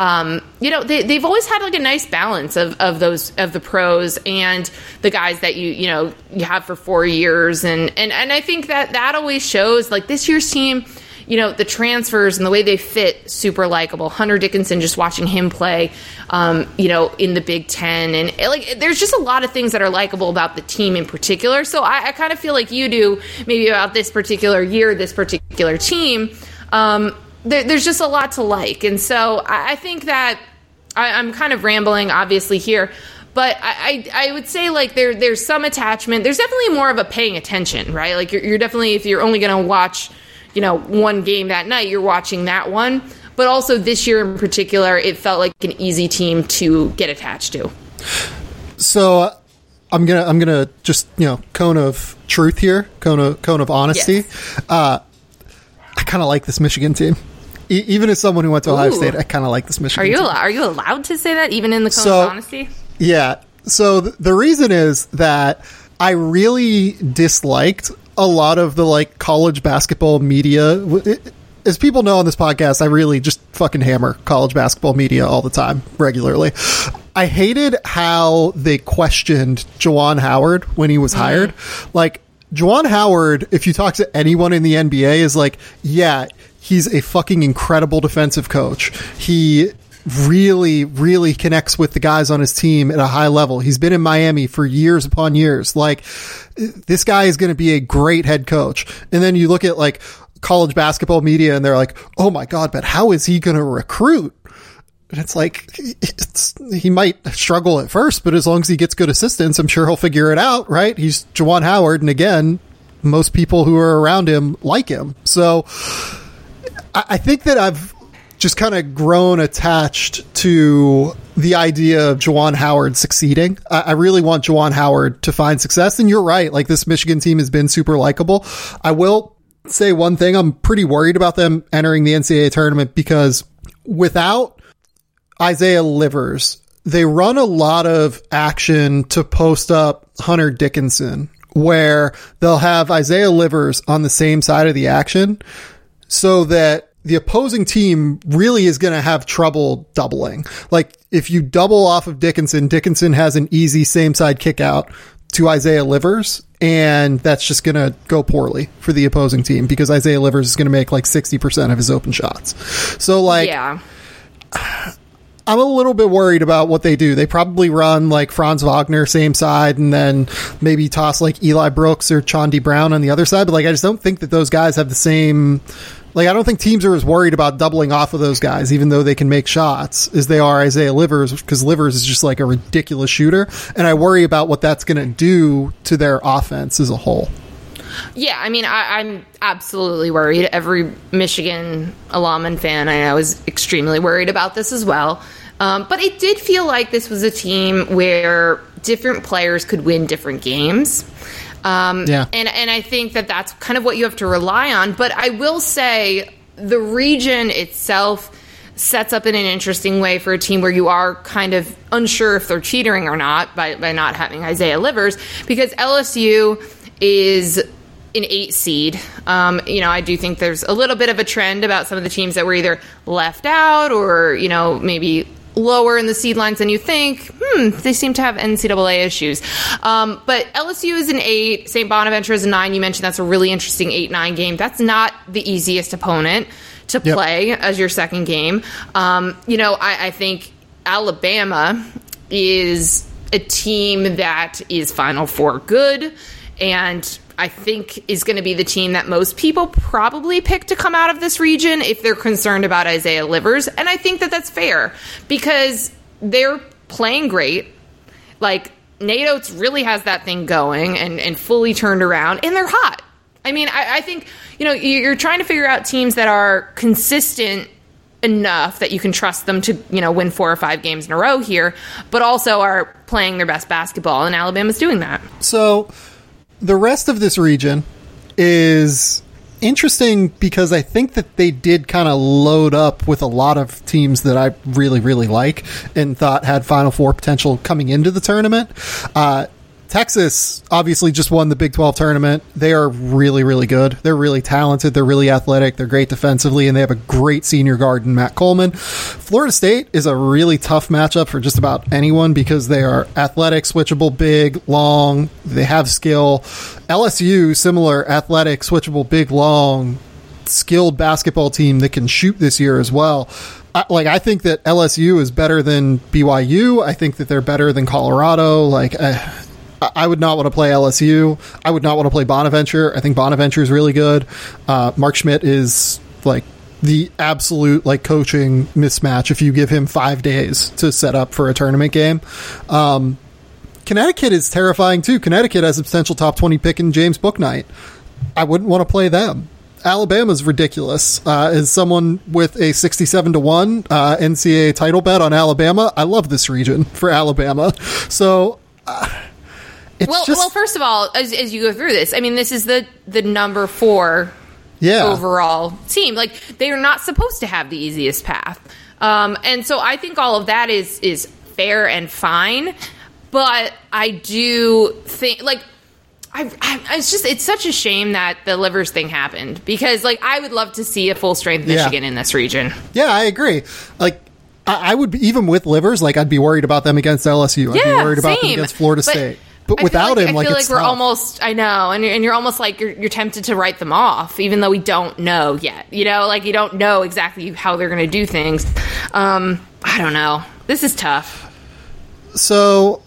They've always had a nice balance of the pros and the guys that you have for 4 years. And I think that always shows this year's team, the transfers and the way they fit, super likable. Hunter Dickinson, just watching him play, in the Big Ten. And there's just a lot of things that are likable about the team in particular. So I kind of feel like you do maybe about this particular year, this particular team. There's just a lot to like. And so I think that I'm kind of rambling, obviously, here. But I would say there's some attachment. There's definitely more of a paying attention, right? You're definitely, if you're only going to watch one game that night, you're watching that one. But also this year in particular, it felt like an easy team to get attached to. So I'm gonna just cone of truth here, cone of honesty. Yes. I kind of like this Michigan team. Even as someone who went to Ohio State, I kind of like this Michigan team. Are you allowed to say that even in the cone of honesty? Yeah. So the reason is that I really disliked a lot of the college basketball media. As people know on this podcast, I really just fucking hammer college basketball media all the time, regularly. I hated how they questioned Juwan Howard when he was hired. Juwan Howard, if you talk to anyone in the NBA, is yeah, he's a fucking incredible defensive coach. He really, really connects with the guys on his team at a high level. He's been in Miami for years upon years. This guy is going to be a great head coach. And then you look at college basketball media and they're like, oh my God, but how is he going to recruit? And it's he might struggle at first, but as long as he gets good assistance, I'm sure he'll figure it out, right? He's Juwan Howard. And again, most people who are around him like him. So I think that I've just kind of grown attached to the idea of Juwan Howard succeeding. I really want Juwan Howard to find success. And you're right. This Michigan team has been super likable. I will say one thing. I'm pretty worried about them entering the NCAA tournament because without Isaiah Livers, they run a lot of action to post up Hunter Dickinson where they'll have Isaiah Livers on the same side of the action so that the opposing team really is going to have trouble doubling. Like, if you double off of Dickinson has an easy same side kick out to Isaiah Livers, and that's just going to go poorly for the opposing team because Isaiah Livers is going to make like 60% of his open shots. So, like, yeah. I'm a little bit worried about what they do. They probably run like Franz Wagner same side and then maybe toss like Eli Brooks or Chaundi Brown on the other side. But like, I just don't think that those guys have the same, like, I don't think teams are as worried about doubling off of those guys, even though they can make shots, as they are Isaiah Livers, because Livers is just like a ridiculous shooter. And I worry about what that's going to do to their offense as a whole. Yeah, I mean, I'm absolutely worried. Every Michigan alum and fan I know is extremely worried about this as well. But it did feel like this was a team where different players could win different games. Yeah. And I think that that's kind of what you have to rely on. But I will say the region itself sets up in an interesting way for a team where you are kind of unsure if they're cheating or not by not having Isaiah Livers, because LSU is an 8 seed. I do think there's a little bit of a trend about some of the teams that were either left out or, maybe lower in the seed lines than you think. They seem to have NCAA issues. But LSU is an 8. St. Bonaventure is a 9. You mentioned that's a really interesting 8-9 game. That's not the easiest opponent to play as your second game. I think Alabama is a team that is Final Four good, and I think is going to be the team that most people probably pick to come out of this region if they're concerned about Isaiah Livers. And I think that that's fair because they're playing great. Like, Nate Oates really has that thing going and fully turned around, and they're hot. I mean, I think, you're trying to figure out teams that are consistent enough that you can trust them to, win 4 or 5 games in a row here, but also are playing their best basketball, and Alabama's doing that. So the rest of this region is interesting because I think that they did kind of load up with a lot of teams that I really, really like and thought had Final Four potential coming into the tournament. Texas obviously just won the Big 12 tournament. They are really, really good. They're really talented. They're really athletic. They're great defensively, and they have a great senior guard in Matt Coleman. Florida State is a really tough matchup for just about anyone because they are athletic, switchable, big, long. They have skill. LSU, similar, athletic, switchable, big, long, skilled basketball team that can shoot this year as well. I think that LSU is better than BYU. I think that they're better than Colorado. I would not want to play LSU. I would not want to play Bonaventure. I think Bonaventure is really good. Mark Schmidt is like the absolute coaching mismatch if you give him 5 days to set up for a tournament game. Connecticut is terrifying too. Connecticut has a potential top 20 pick in James Bouknight. I wouldn't want to play them. Alabama's ridiculous. As someone with a 67-1 NCAA title bet on Alabama, I love this region for Alabama. So Well, first of all, as you go through this, I mean, this is the number 4 overall team. Like, they are not supposed to have the easiest path. And so I think all of that is fair and fine. But I do think, it's such a shame that the Livers thing happened because, I would love to see a full-strength Michigan in this region. Yeah, I agree. I would be, even with Livers, I'd be worried about them against LSU. I'd be worried about them against Florida State. But without him, I feel it's like we're tough. almost, I know, and you're almost you're tempted to write them off, even though we don't know yet. You don't know exactly how they're going to do things. I don't know. This is tough. So,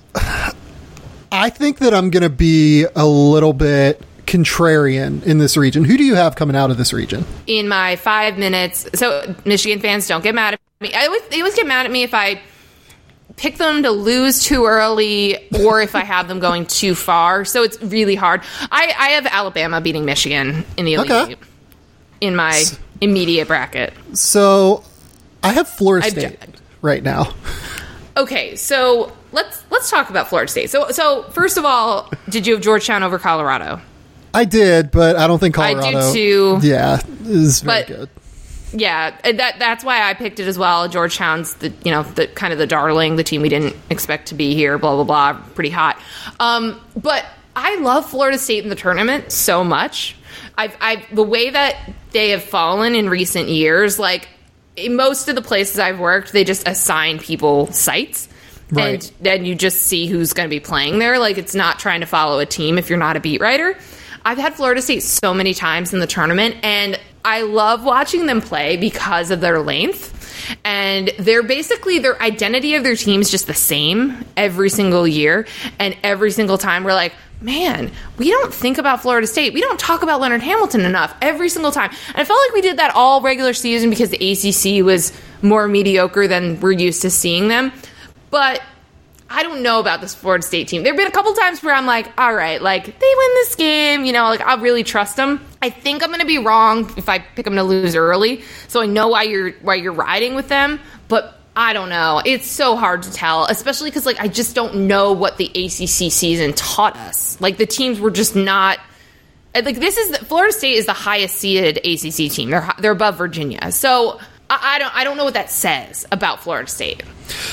I think that I'm going to be a little bit contrarian in this region. Who do you have coming out of this region? In my 5 minutes, so Michigan fans, don't get mad at me. They always get mad at me if I pick them to lose too early or if I have them going too far. So it's really hard. I have Alabama beating Michigan in the Elite Eight in my immediate bracket. So I have Florida State right now. Okay, so let's talk about Florida State. So first of all, did you have Georgetown over Colorado? I did, but I don't think Colorado. I do too. Yeah, is very good. Yeah, that's why I picked it as well. Georgetown's the kind of the darling, the team we didn't expect to be here. Blah blah blah, pretty hot. But I love Florida State in the tournament so much. The way that they have fallen in recent years, like in most of the places I've worked, they just assign people sites. Right. And then you just see who's going to be playing there. Like, it's not trying to follow a team if you're not a beat writer. I've had Florida State so many times in the tournament, and I love watching them play because of their length. And they're basically, their identity of their team is just the same every single year. And every single time we're like, man, we don't think about Florida State. We don't talk about Leonard Hamilton enough every single time. And I felt like we did that all regular season because the ACC was more mediocre than we're used to seeing them. But I don't know about this Florida State team. There have been a couple times where I'm like, all right, like, they win this game, like, I'll really trust them. I think I'm going to be wrong if I pick them to lose early, so I know why you're riding with them, but I don't know. It's so hard to tell, especially because, like, I just don't know what the ACC season taught us. Like, the teams were just not... Like, Florida State is the highest seeded ACC team. They're above Virginia. So I don't know what that says about Florida State.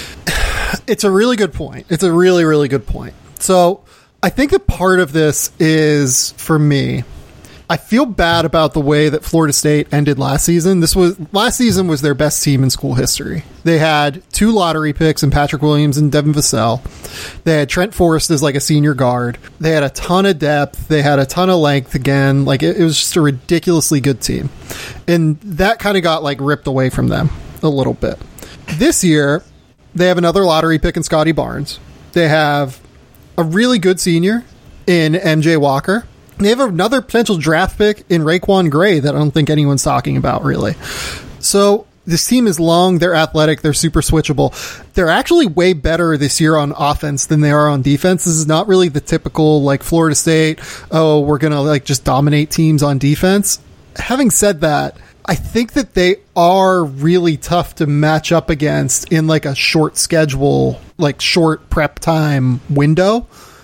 It's a really good point. It's a really, really good point. So I think that part of this is, for me, I feel bad about the way that Florida State ended last season. Last season was their best team in school history. They had 2 lottery picks in Patrick Williams and Devin Vassell. They had Trent Forrest as like a senior guard. They had a ton of depth. They had a ton of length again. Like, it was just a ridiculously good team. And that kind of got like ripped away from them a little bit. This year, they have another lottery pick in Scotty Barnes. They have a really good senior in MJ Walker. They have another potential draft pick in Raekwon Gray that I don't think anyone's talking about, really. So this team is long, they're athletic, they're super switchable. They're actually way better this year on offense than they are on defense. This is not really the typical, like, Florida State, oh, we're going to, like, just dominate teams on defense. Having said that, I think that they are really tough to match up against in, like, a short schedule, like, short prep time window,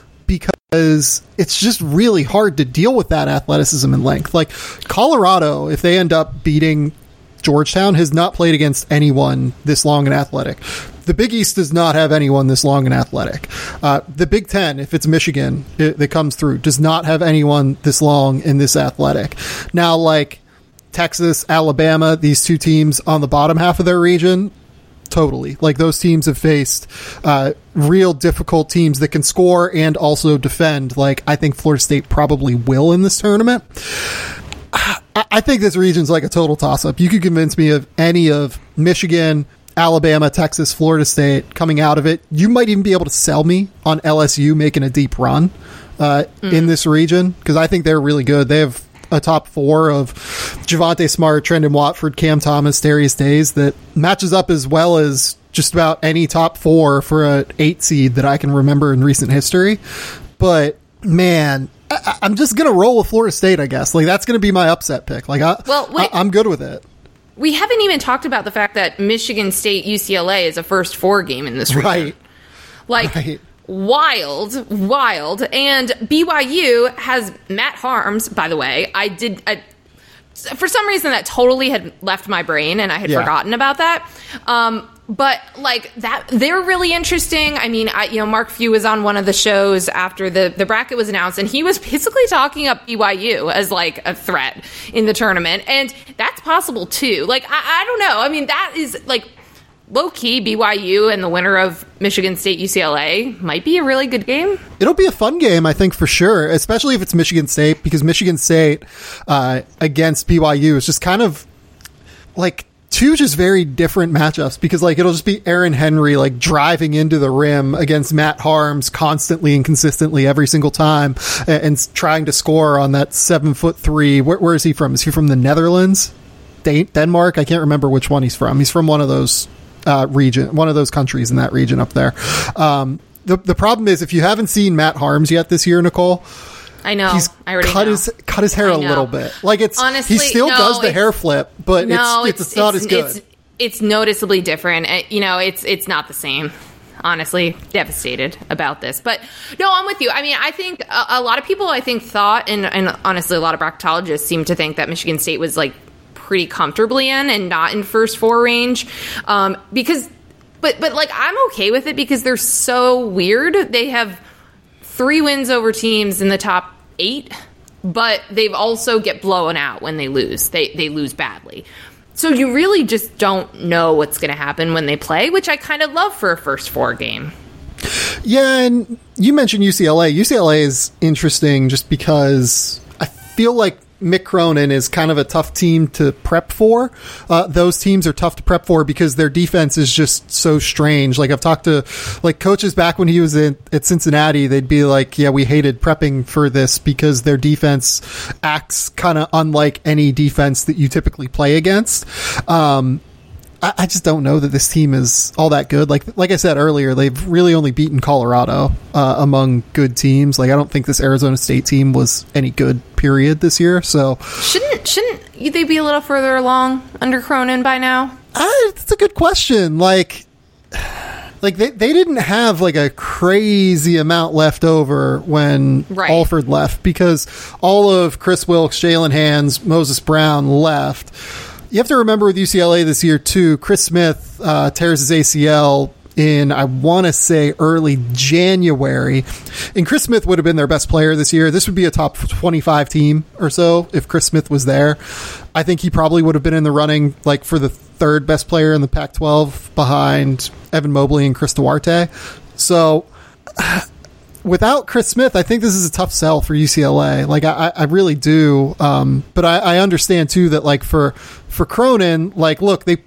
because it's just really hard to deal with that athleticism and length. Like, Colorado, if they end up beating Georgetown, has not played against anyone this long and athletic. The Big East does not have anyone this long and athletic. The Big Ten, if it's Michigan that comes through, does not have anyone this long and this athletic. Now, like, Texas, Alabama, these 2 teams on the bottom half of their region, totally. Like, those teams have faced real difficult teams that can score and also defend. Like, I think Florida State probably will in this tournament. I think this region's like a total toss-up. You could convince me of any of Michigan, Alabama, Texas, Florida State coming out of it. You might even be able to sell me on LSU making a deep run in this region, because I think they're really good. They have a top 4 of Javonte Smart, Trendon Watford, Cam Thomas, Darius Days that matches up as well as just about any top 4 for an 8 seed that I can remember in recent history. But, man, I'm just going to roll with Florida State, I guess. Like, that's going to be my upset pick. Like, I'm good with it. We haven't even talked about the fact that Michigan State UCLA is a first 4 game in this region. Right. Like, right. Wild. And BYU has Matt Harms, by the way. For some reason, that totally had left my brain, and I had forgotten about that. But, like, that, they're really interesting. I mean, Mark Few was on one of the shows after the bracket was announced, and he was basically talking up BYU as, like, a threat in the tournament. And that's possible, too. Like, I don't know. I mean, that is, like, low-key, BYU and the winner of Michigan State UCLA might be a really good game. It'll be a fun game, I think, for sure, especially if it's Michigan State, because Michigan State against BYU is just kind of, like, 2 just very different matchups, because, like, it'll just be Aaron Henry, like, driving into the rim against Matt Harms constantly and consistently every single time and trying to score on that 7'3". Where is he from? Is he from the Netherlands? Denmark? I can't remember which one he's from. He's from one of those one of those countries in that region up there. The problem is, if you haven't seen Matt Harms yet this year, Nicole, I know. He's cut his hair a little bit. Like, it's honestly, he still does the hair flip, but it's not as good. It's noticeably different. It's not the same. Honestly, devastated about this. But no, I'm with you. I mean, I think a lot of people, thought, and honestly, a lot of bracketologists seem to think that Michigan State was, like, pretty comfortably in and not in first 4 range. Because, but like, I'm okay with it because they're so weird. They have 3 wins over teams in the top 8, but they've also get blown out when they lose. They lose badly. So you really just don't know what's going to happen when they play, which I kind of love for a first 4 game. Yeah, and you mentioned UCLA. UCLA is interesting just because I feel like Mick Cronin is kind of a tough team to prep for. Those teams are tough to prep for because their defense is just so strange. Like, I've talked to like coaches back when he was at Cincinnati, they'd be like, yeah, we hated prepping for this because their defense acts kind of unlike any defense that you typically play against. I just don't know that this team is all that good. Like I said earlier, they've really only beaten Colorado among good teams. Like, I don't think this Arizona State team was any good, period, this year. So shouldn't they be a little further along under Cronin by now? It's a good question. Like they didn't have like a crazy amount left over when Alford left because all of Chris Wilkes, Jalen Hands, Moses Brown left. You have to remember with UCLA this year, too, Chris Smith tears his ACL in, I want to say, early January. And Chris Smith would have been their best player this year. This would be a top 25 team or so if Chris Smith was there. I think he probably would have been in the running like for the 3rd best player in the Pac-12 behind Evan Mobley and Chris Duarte. So without Chris Smith, I think this is a tough sell for UCLA. Like, I really do. But I understand, too, that, like, for Cronin, like, look, they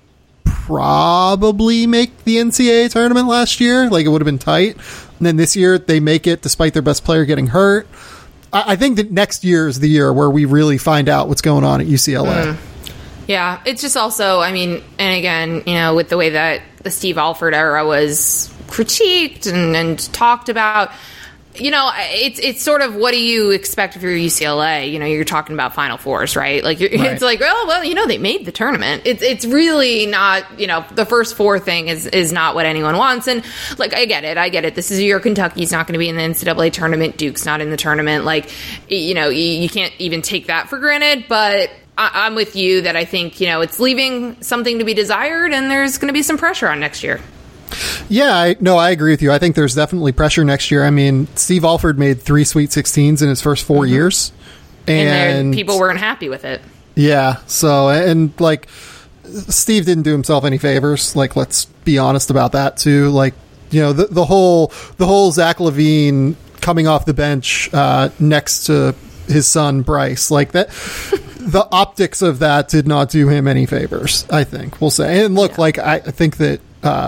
probably make the NCAA tournament last year. Like, it would have been tight. And then this year, they make it despite their best player getting hurt. I think that next year is the year where we really find out what's going on at UCLA. Yeah, it's just also, I mean, and again, you know, with the way that the Steve Alford era was critiqued and talked about, you know, it's sort of, what do you expect if you're UCLA? You know, you're talking about Final Fours, right? Like, it's like, well, you know, they made the tournament. It's really not, you know, the first 4 thing is not what anyone wants. And, like, I get it. This is a year Kentucky's not going to be in the NCAA tournament. Duke's not in the tournament. Like, you know, you can't even take that for granted. But I'm with you that I think, you know, it's leaving something to be desired, and there's going to be some pressure on next year. Yeah, I agree with you. I think there's definitely pressure next year. I mean, Steve Alford made 3 Sweet 16s in his first 4 years. And people weren't happy with it. Yeah, so, and, like, Steve didn't do himself any favors. Like, let's be honest about that, too. Like, you know, the whole Zach LaVine coming off the bench next to his son, Bryce, like that... The optics of that did not do him any favors, I think, we'll say. And look, like, I think that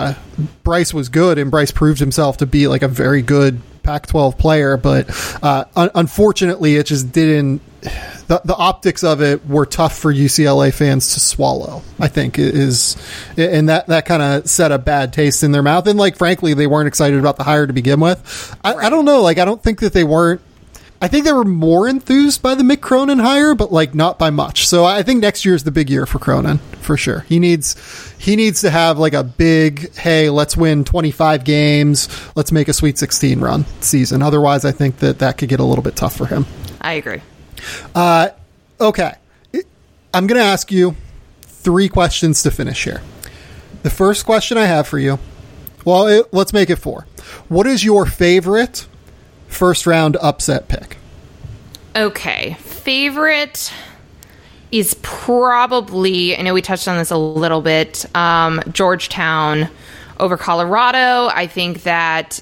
Bryce was good, and Bryce proved himself to be like a very good Pac-12 player, but unfortunately it just didn't, the optics of it were tough for UCLA fans to swallow, I think, is, and that kind of set a bad taste in their mouth. And, like, frankly, they weren't excited about the hire to begin with. I don't know, like, I don't think that they weren't. I think they were more enthused by the Mick Cronin hire, but, like, not by much. So I think next year is the big year for Cronin, for sure. He needs to have, like, a big, hey, let's win 25 games, let's make a Sweet 16 run season. Otherwise, I think that could get a little bit tough for him. I agree. Okay. I'm going to ask you 3 questions to finish here. The first question I have for you, well, let's make it 4. What is your favorite first round upset pick? Okay. Favorite is probably, I know we touched on this a little bit, Georgetown over Colorado. I think that,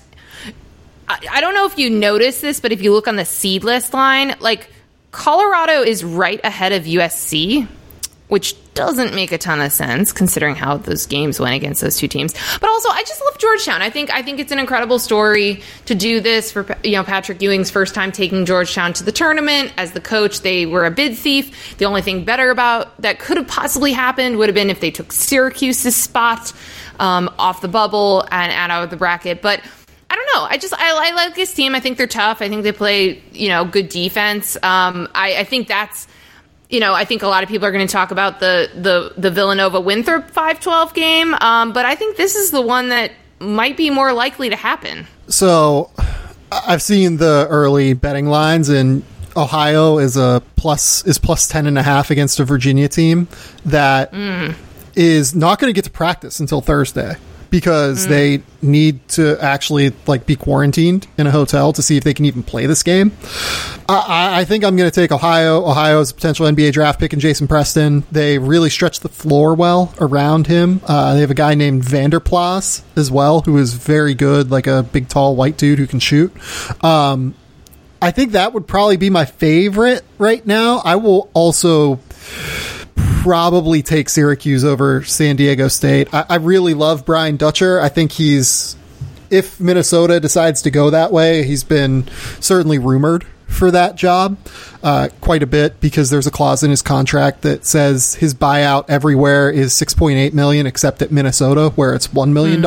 I don't know if you noticed this, but if you look on the seed list line, like, Colorado is right ahead of USC, which doesn't make a ton of sense considering how those games went against those 2 teams. But also, I just love Georgetown. I think it's an incredible story to do this for, you know, Patrick Ewing's first time taking Georgetown to the tournament as the coach. They were a bid thief. The only thing better about that could have possibly happened would have been if they took Syracuse's spot off the bubble and out of the bracket. But I don't know. I like this team. I think they're tough. I think they play, you know, good defense. I think that's, you know, I think a lot of people are going to talk about the Villanova-Winthrop 5-12 game, but I think this is the one that might be more likely to happen. So I've seen the early betting lines, and Ohio is plus 10.5 against a Virginia team that is not going to get to practice until Thursday. because they need to actually like be quarantined in a hotel to see if they can even play this game. I think I'm going to take Ohio. Ohio's a potential NBA draft pick in Jason Preston. They really stretch the floor well around him. They have a guy named Vanderplas as well, who is very good, like a big, tall, white dude who can shoot. I think that would probably be my favorite right now. I will also probably take Syracuse over San Diego State. I really love Brian Dutcher. I think if Minnesota decides to go that way, he's been certainly rumored for that job quite a bit, because there's a clause in his contract that says his buyout everywhere is $6.8 million except at Minnesota, where it's $1 million.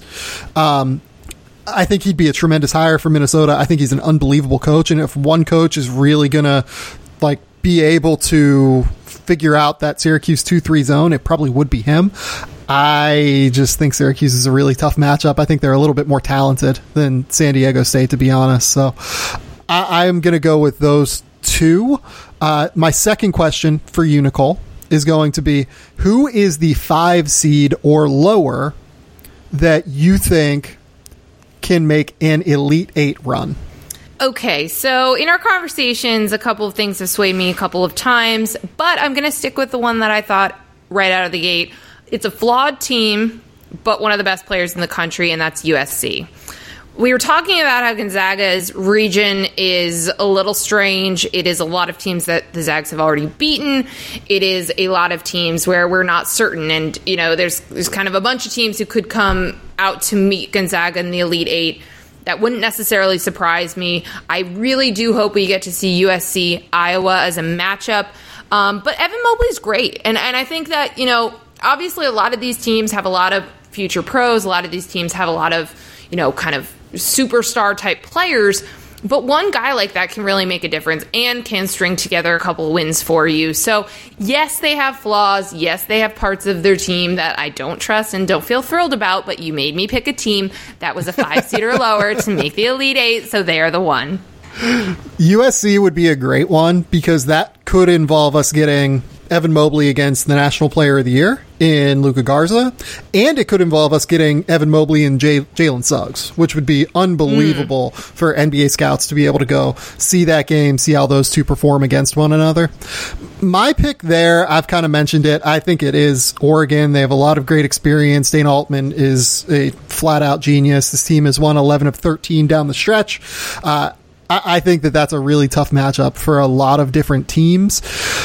I think he'd be a tremendous hire for Minnesota. I think he's an unbelievable coach, and if one coach is really gonna like be able to figure out that Syracuse 2-3 zone, it probably would be him. I just think Syracuse is a really tough matchup. I think they're a little bit more talented than San Diego State, to be honest. So I'm going to go with those two. My second question for you, Nicole, is going to be, who is the 5 seed or lower that you think can make an Elite 8 run? Okay, so in our conversations, a couple of things have swayed me a couple of times, but I'm going to stick with the one that I thought right out of the gate. It's a flawed team, but one of the best players in the country, and that's USC. We were talking about how Gonzaga's region is a little strange. It is a lot of teams that the Zags have already beaten. It is a lot of teams where we're not certain. And, you know, there's kind of a bunch of teams who could come out to meet Gonzaga in the Elite 8. That wouldn't necessarily surprise me. I really do hope we get to see USC, Iowa as a matchup. But Evan Mobley's great. And I think that, you know, obviously a lot of these teams have a lot of future pros. A lot of these teams have a lot of, you know, kind of superstar type players, but one guy like that can really make a difference and can string together a couple of wins for you. So yes, they have flaws. Yes, they have parts of their team that I don't trust and don't feel thrilled about, but you made me pick a team that was a 5 seed or lower to make the Elite 8, so they are the one. USC would be a great one, because that could involve us getting Evan Mobley against the National Player of the Year in Luka Garza, and it could involve us getting Evan Mobley and Jalen Suggs, which would be unbelievable for NBA scouts to be able to go see that game, see how those two perform against one another. My pick there, I've kind of mentioned it, I think it is Oregon. They have a lot of great experience. Dana Altman is a flat-out genius. This team has won 11 of 13 down the stretch. I think that that's a really tough matchup for a lot of different teams.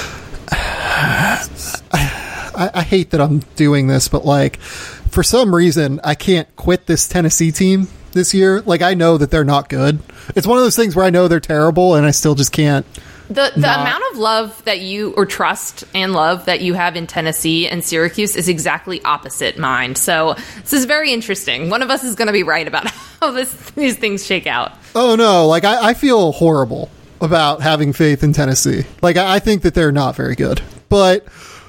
I hate that I'm doing this, but like, for some reason, I can't quit this Tennessee team this year. Like, I know that they're not good. It's one of those things where I know they're terrible, and I still just can't. The amount of love that you, or trust and love that you have in Tennessee and Syracuse is exactly opposite mine. So this is very interesting. One of us is going to be right about how these things shake out. Oh, no. Like, I feel horrible about having faith in Tennessee. Like, I think that they're not very good. But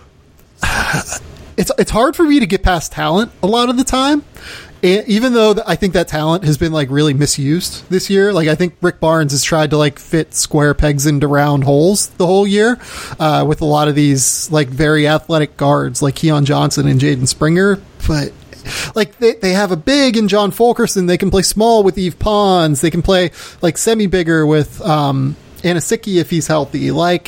it's hard for me to get past talent a lot of the time. And even though I think that talent has been like really misused this year. Like, I think Rick Barnes has tried to like fit square pegs into round holes the whole year with a lot of these like very athletic guards like Keon Johnson and Jaden Springer. But like, they have a big in John Fulkerson. They can play small with Yves Pons. They can play like semi-bigger with Anasicki if he's healthy. Like,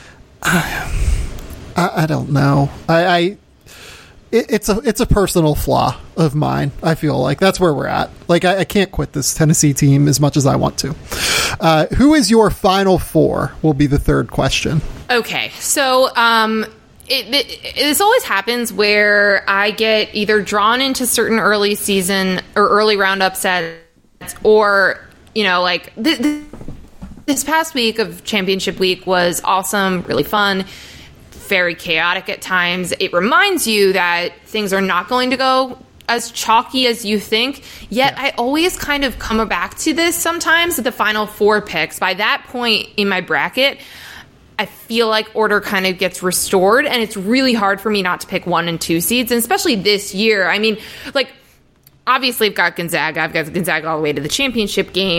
I don't know. It's a personal flaw of mine. I feel like that's where we're at. Like, I can't quit this Tennessee team as much as I want to. Who is your Final Four will be the third question. Okay. So, this always happens where I get either drawn into certain early season or early round upsets, or, you know, like this past week of championship week was awesome, really fun, very chaotic at times. It reminds you that things are not going to go as chalky as you think. Yet I always kind of come back to this sometimes at the Final Four picks. By that point in my bracket, I feel like order kind of gets restored, and it's really hard for me not to pick 1 and 2 seeds, and especially this year. I mean, like, obviously I've got Gonzaga. I've got Gonzaga all the way to the championship game.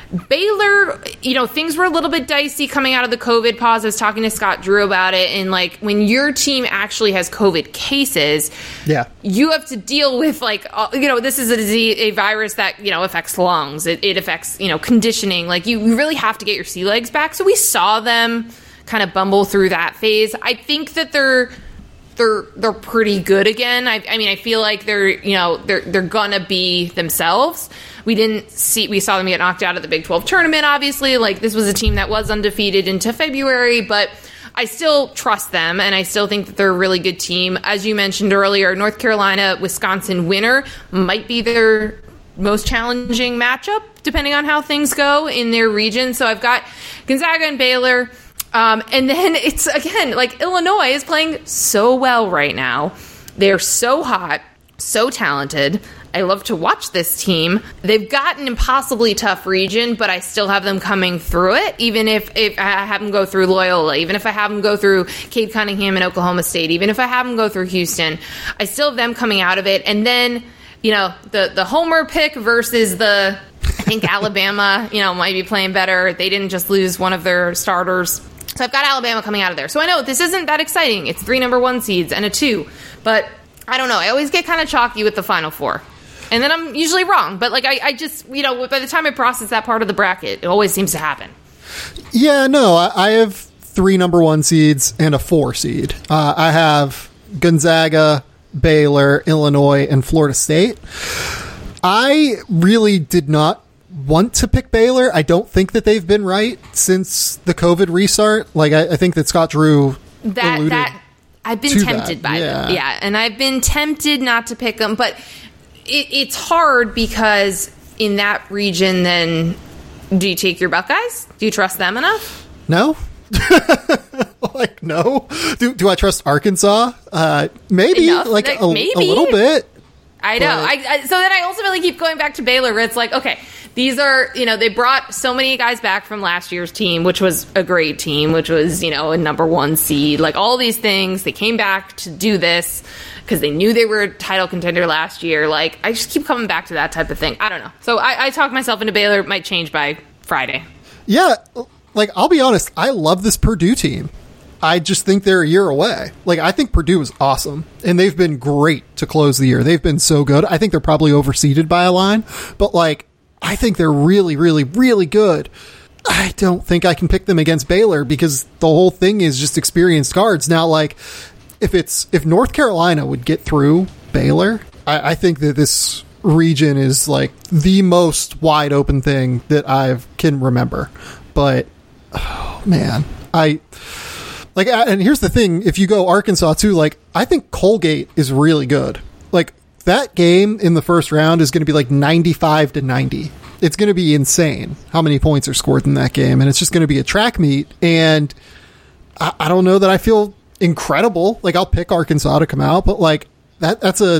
Baylor, things were a little bit dicey coming out of the COVID pause. I was talking to Scott Drew about it. And, when your team actually has COVID cases, you have to deal with, this is a virus that, affects lungs. It affects, conditioning. You really have to get your sea legs back. So we saw them kind of bumble through that phase. I think that they're pretty good again. I feel like they're gonna be themselves. We saw them get knocked out of the Big 12 tournament, obviously. This was a team that was undefeated into February, but I still trust them, and I still think that they're a really good team. As you mentioned earlier, North Carolina, Wisconsin winner might be their most challenging matchup, depending on how things go in their region. So I've got Gonzaga and Baylor. And then it's, again, Illinois is playing so well right now. They're so hot, so talented. I love to watch this team. They've got an impossibly tough region, but I still have them coming through it, even if I have them go through Loyola, even if I have them go through Cade Cunningham and Oklahoma State, even if I have them go through Houston. I still have them coming out of it. And then, the homer pick versus I think Alabama, might be playing better. They didn't just lose one of their starters. So I've got Alabama coming out of there. So I know this isn't that exciting. It's 3 number 1 seeds and a 2. But I don't know. I always get kind of chalky with the Final Four. And then I'm usually wrong. But I just, by the time I process that part of the bracket, it always seems to happen. Yeah, no, I have 3 number 1 seeds and a 4 seed. I have Gonzaga, Baylor, Illinois, and Florida State. I really did not want to pick Baylor. I don't think that they've been right since the COVID restart. I think that Scott Drew alluded I've been tempted by them. Yeah, and I've been tempted not to pick them, but it's hard because in that region, then do you take your Buckeyes? Do you trust them enough? No. No. Do I trust Arkansas? Maybe. Enough. Maybe. A little bit. I know. So then I ultimately keep going back to Baylor, where it's okay, these are, they brought so many guys back from last year's team, which was a great team, which was, a number 1 seed, all these things. They came back to do this because they knew they were a title contender last year. I just keep coming back to that type of thing. I don't know. So I talk myself into Baylor. It might change by Friday. Yeah. I'll be honest. I love this Purdue team. I just think they're a year away. I think Purdue is awesome, and they've been great to close the year. They've been so good. I think they're probably overseeded by a line, but I think they're really, really, really good. I don't think I can pick them against Baylor because the whole thing is just experienced guards. Now, if North Carolina would get through Baylor, I think that this region is the most wide open thing that I can remember. But, oh man, and here's the thing, if you go Arkansas too, I think Colgate is really good. That game in the first round is going to be 95-90. It's going to be insane how many points are scored in that game, and it's just going to be a track meet. And I don't know that I feel incredible. I'll pick Arkansas to come out, but that's a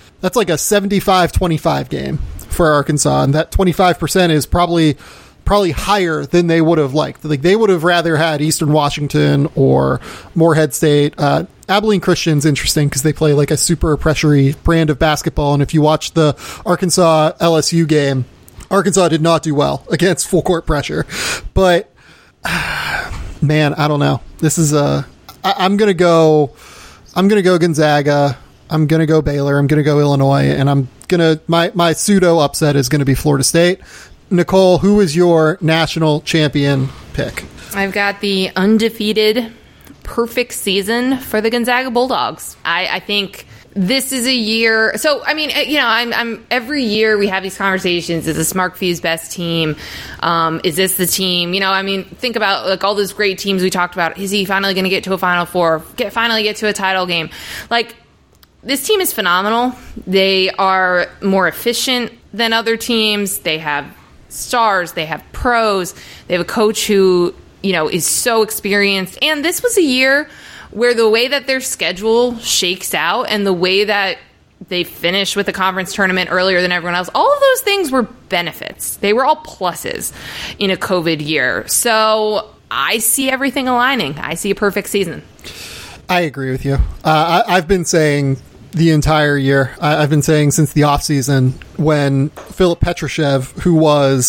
75-25 game for Arkansas, and that 25% is probably higher than they would have liked. They would have rather had Eastern Washington or Morehead State. Abilene Christian's interesting because they play a super pressury brand of basketball. And if you watch the Arkansas LSU game, Arkansas did not do well against full court pressure. But man, I don't know. This is I'm gonna go Gonzaga. I'm gonna go Baylor. I'm gonna go Illinois, and my pseudo upset is gonna be Florida State. Nicole, who is your national champion pick? I've got the undefeated perfect season for the Gonzaga Bulldogs. I think this is a year. So, I'm every year we have these conversations. Is this Mark Few's best team? Is this the team? Think about all those great teams we talked about. Is he finally going to get to a Final Four? Finally get to a title game? This team is phenomenal. They are more efficient than other teams. They have stars. They have pros. They have a coach who is so experienced. And this was a year where the way that their schedule shakes out and the way that they finished with the conference tournament earlier than everyone else, all of those things were benefits. They were all pluses in a COVID year. So I see everything aligning. I see a perfect season. I agree with you. I've been saying the entire year, I've been saying since the offseason when Philip Petrushev, who was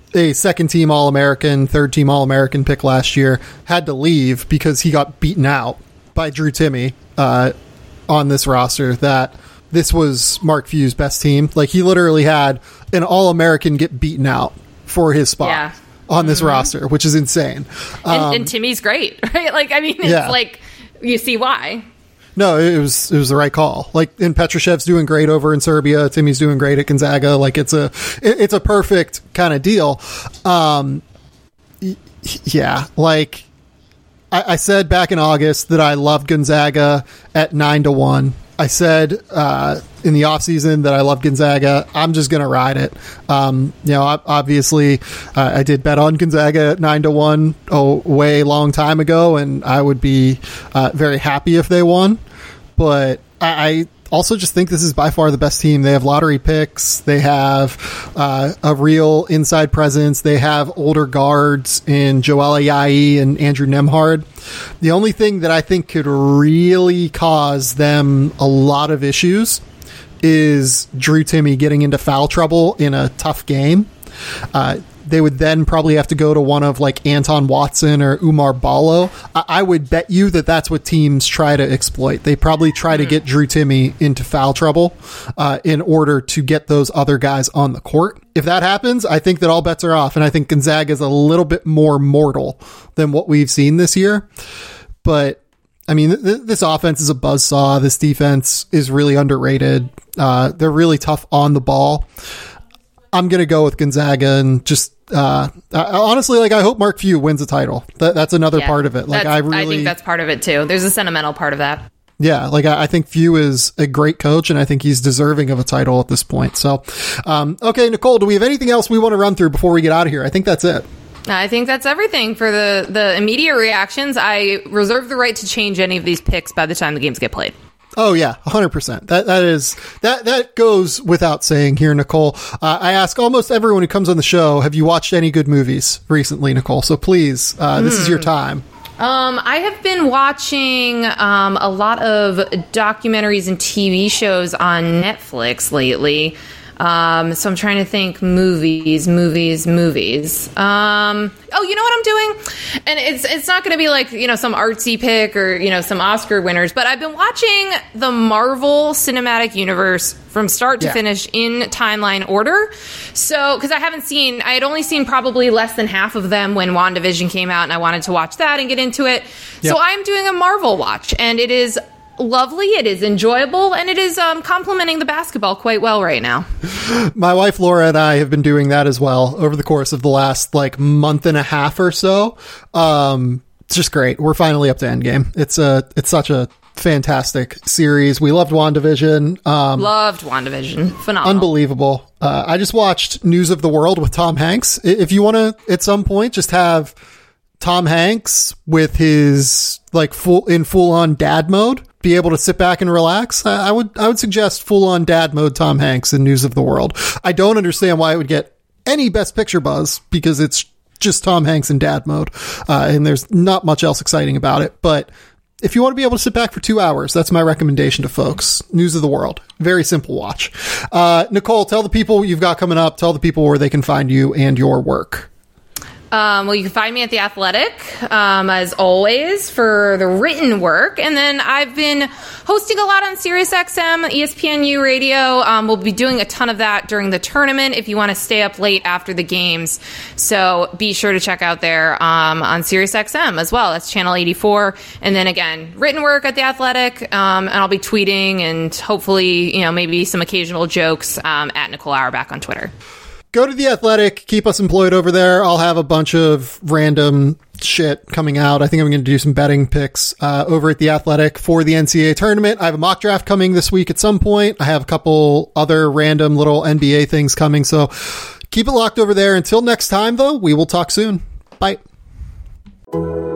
a second-team All-American, third-team All-American pick last year, had to leave because he got beaten out by Drew Timme on this roster, that this was Mark Few's best team. Like, he literally had an All-American get beaten out for his spot on this roster, which is insane. And Timmy's great, right? Like, I mean, it's like, you see why. No, it was the right call. Like, and Petrushev's doing great over in Serbia. Timmy's doing great at Gonzaga. Like, it's a perfect kind of deal. Yeah, like I said back in August that I loved Gonzaga at 9-1. I said in the offseason that I love Gonzaga. I'm just going to ride it. Obviously, I did bet on Gonzaga at 9-1 a way long time ago, and I would be very happy if they won. But I also just think this is by far the best team. They have lottery picks. They have a real inside presence. They have older guards in Joel Ayayi and Andrew Nembhard. The only thing that I think could really cause them a lot of issues is Drew Timme getting into foul trouble in a tough game. They would then probably have to go to one of like Anton Watson or Umar Ballo. I would bet you that that's what teams try to exploit. They probably try to get Drew Timme into foul trouble in order to get those other guys on the court. If that happens, I think that all bets are off, and I think Gonzaga is a little bit more mortal than what we've seen this year. But I mean, this offense is a buzzsaw. This defense is really underrated. They're really tough on the ball. I'm going to go with Gonzaga, and just honestly, like, I hope Mark Few wins a title. That's another part of it. Like, I think that's part of it too. There's a sentimental part of that. Yeah, like, I think Few is a great coach, and I think he's deserving of a title at this point. So, okay, Nicole, do we have anything else we want to run through before we get out of here? I think that's it. I think that's everything for the immediate reactions. I reserve the right to change any of these picks by the time the games get played. Oh yeah, 100%. That goes without saying here, Nicole. I ask almost everyone who comes on the show, have you watched any good movies recently, Nicole? So please, this is your time. I have been watching a lot of documentaries and TV shows on Netflix lately. So I'm trying to think movies. Oh, you know what I'm doing? And it's not going to be like, you know, some artsy pick or, you know, some Oscar winners, but I've been watching the Marvel Cinematic Universe from start to finish in timeline order. So, because I had only seen probably less than half of them when WandaVision came out, and I wanted to watch that and get into it. Yep. So I'm doing a Marvel watch, and it is lovely, it is enjoyable, and it is complementing the basketball quite well right now. My wife Laura and I have been doing that as well over the course of the last like month and a half or so. It's just great. We're finally up to Endgame. It's such a fantastic series. We loved WandaVision. Loved WandaVision. Phenomenal. Unbelievable. I just watched News of the World with Tom Hanks. If you want to at some point just have Tom Hanks with his like full on dad mode, be able to sit back and relax, I would suggest full on dad mode Tom Hanks in News of the World. I don't understand why it would get any Best Picture buzz, because it's just Tom Hanks in dad mode, and there's not much else exciting about it. But if you want to be able to sit back for 2 hours, that's my recommendation to folks. News of the World. Very simple watch. Nicole, tell the people what you've got coming up. Tell the people where they can find you and your work. Well, you can find me at The Athletic, as always, for the written work. And then I've been hosting a lot on SiriusXM, ESPNU Radio. We'll be doing a ton of that during the tournament if you want to stay up late after the games. So be sure to check out there on SiriusXM as well. That's channel 84. And then again, written work at The Athletic. And I'll be tweeting and hopefully, you know, maybe some occasional jokes at Nicole Auerbach on Twitter. Go to The Athletic. Keep us employed over there. I'll have a bunch of random shit coming out. I think I'm going to do some betting picks over at The Athletic for the NCAA tournament. I have a mock draft coming this week at some point. I have a couple other random little NBA things coming. So keep it locked over there. Until next time, though, we will talk soon. Bye.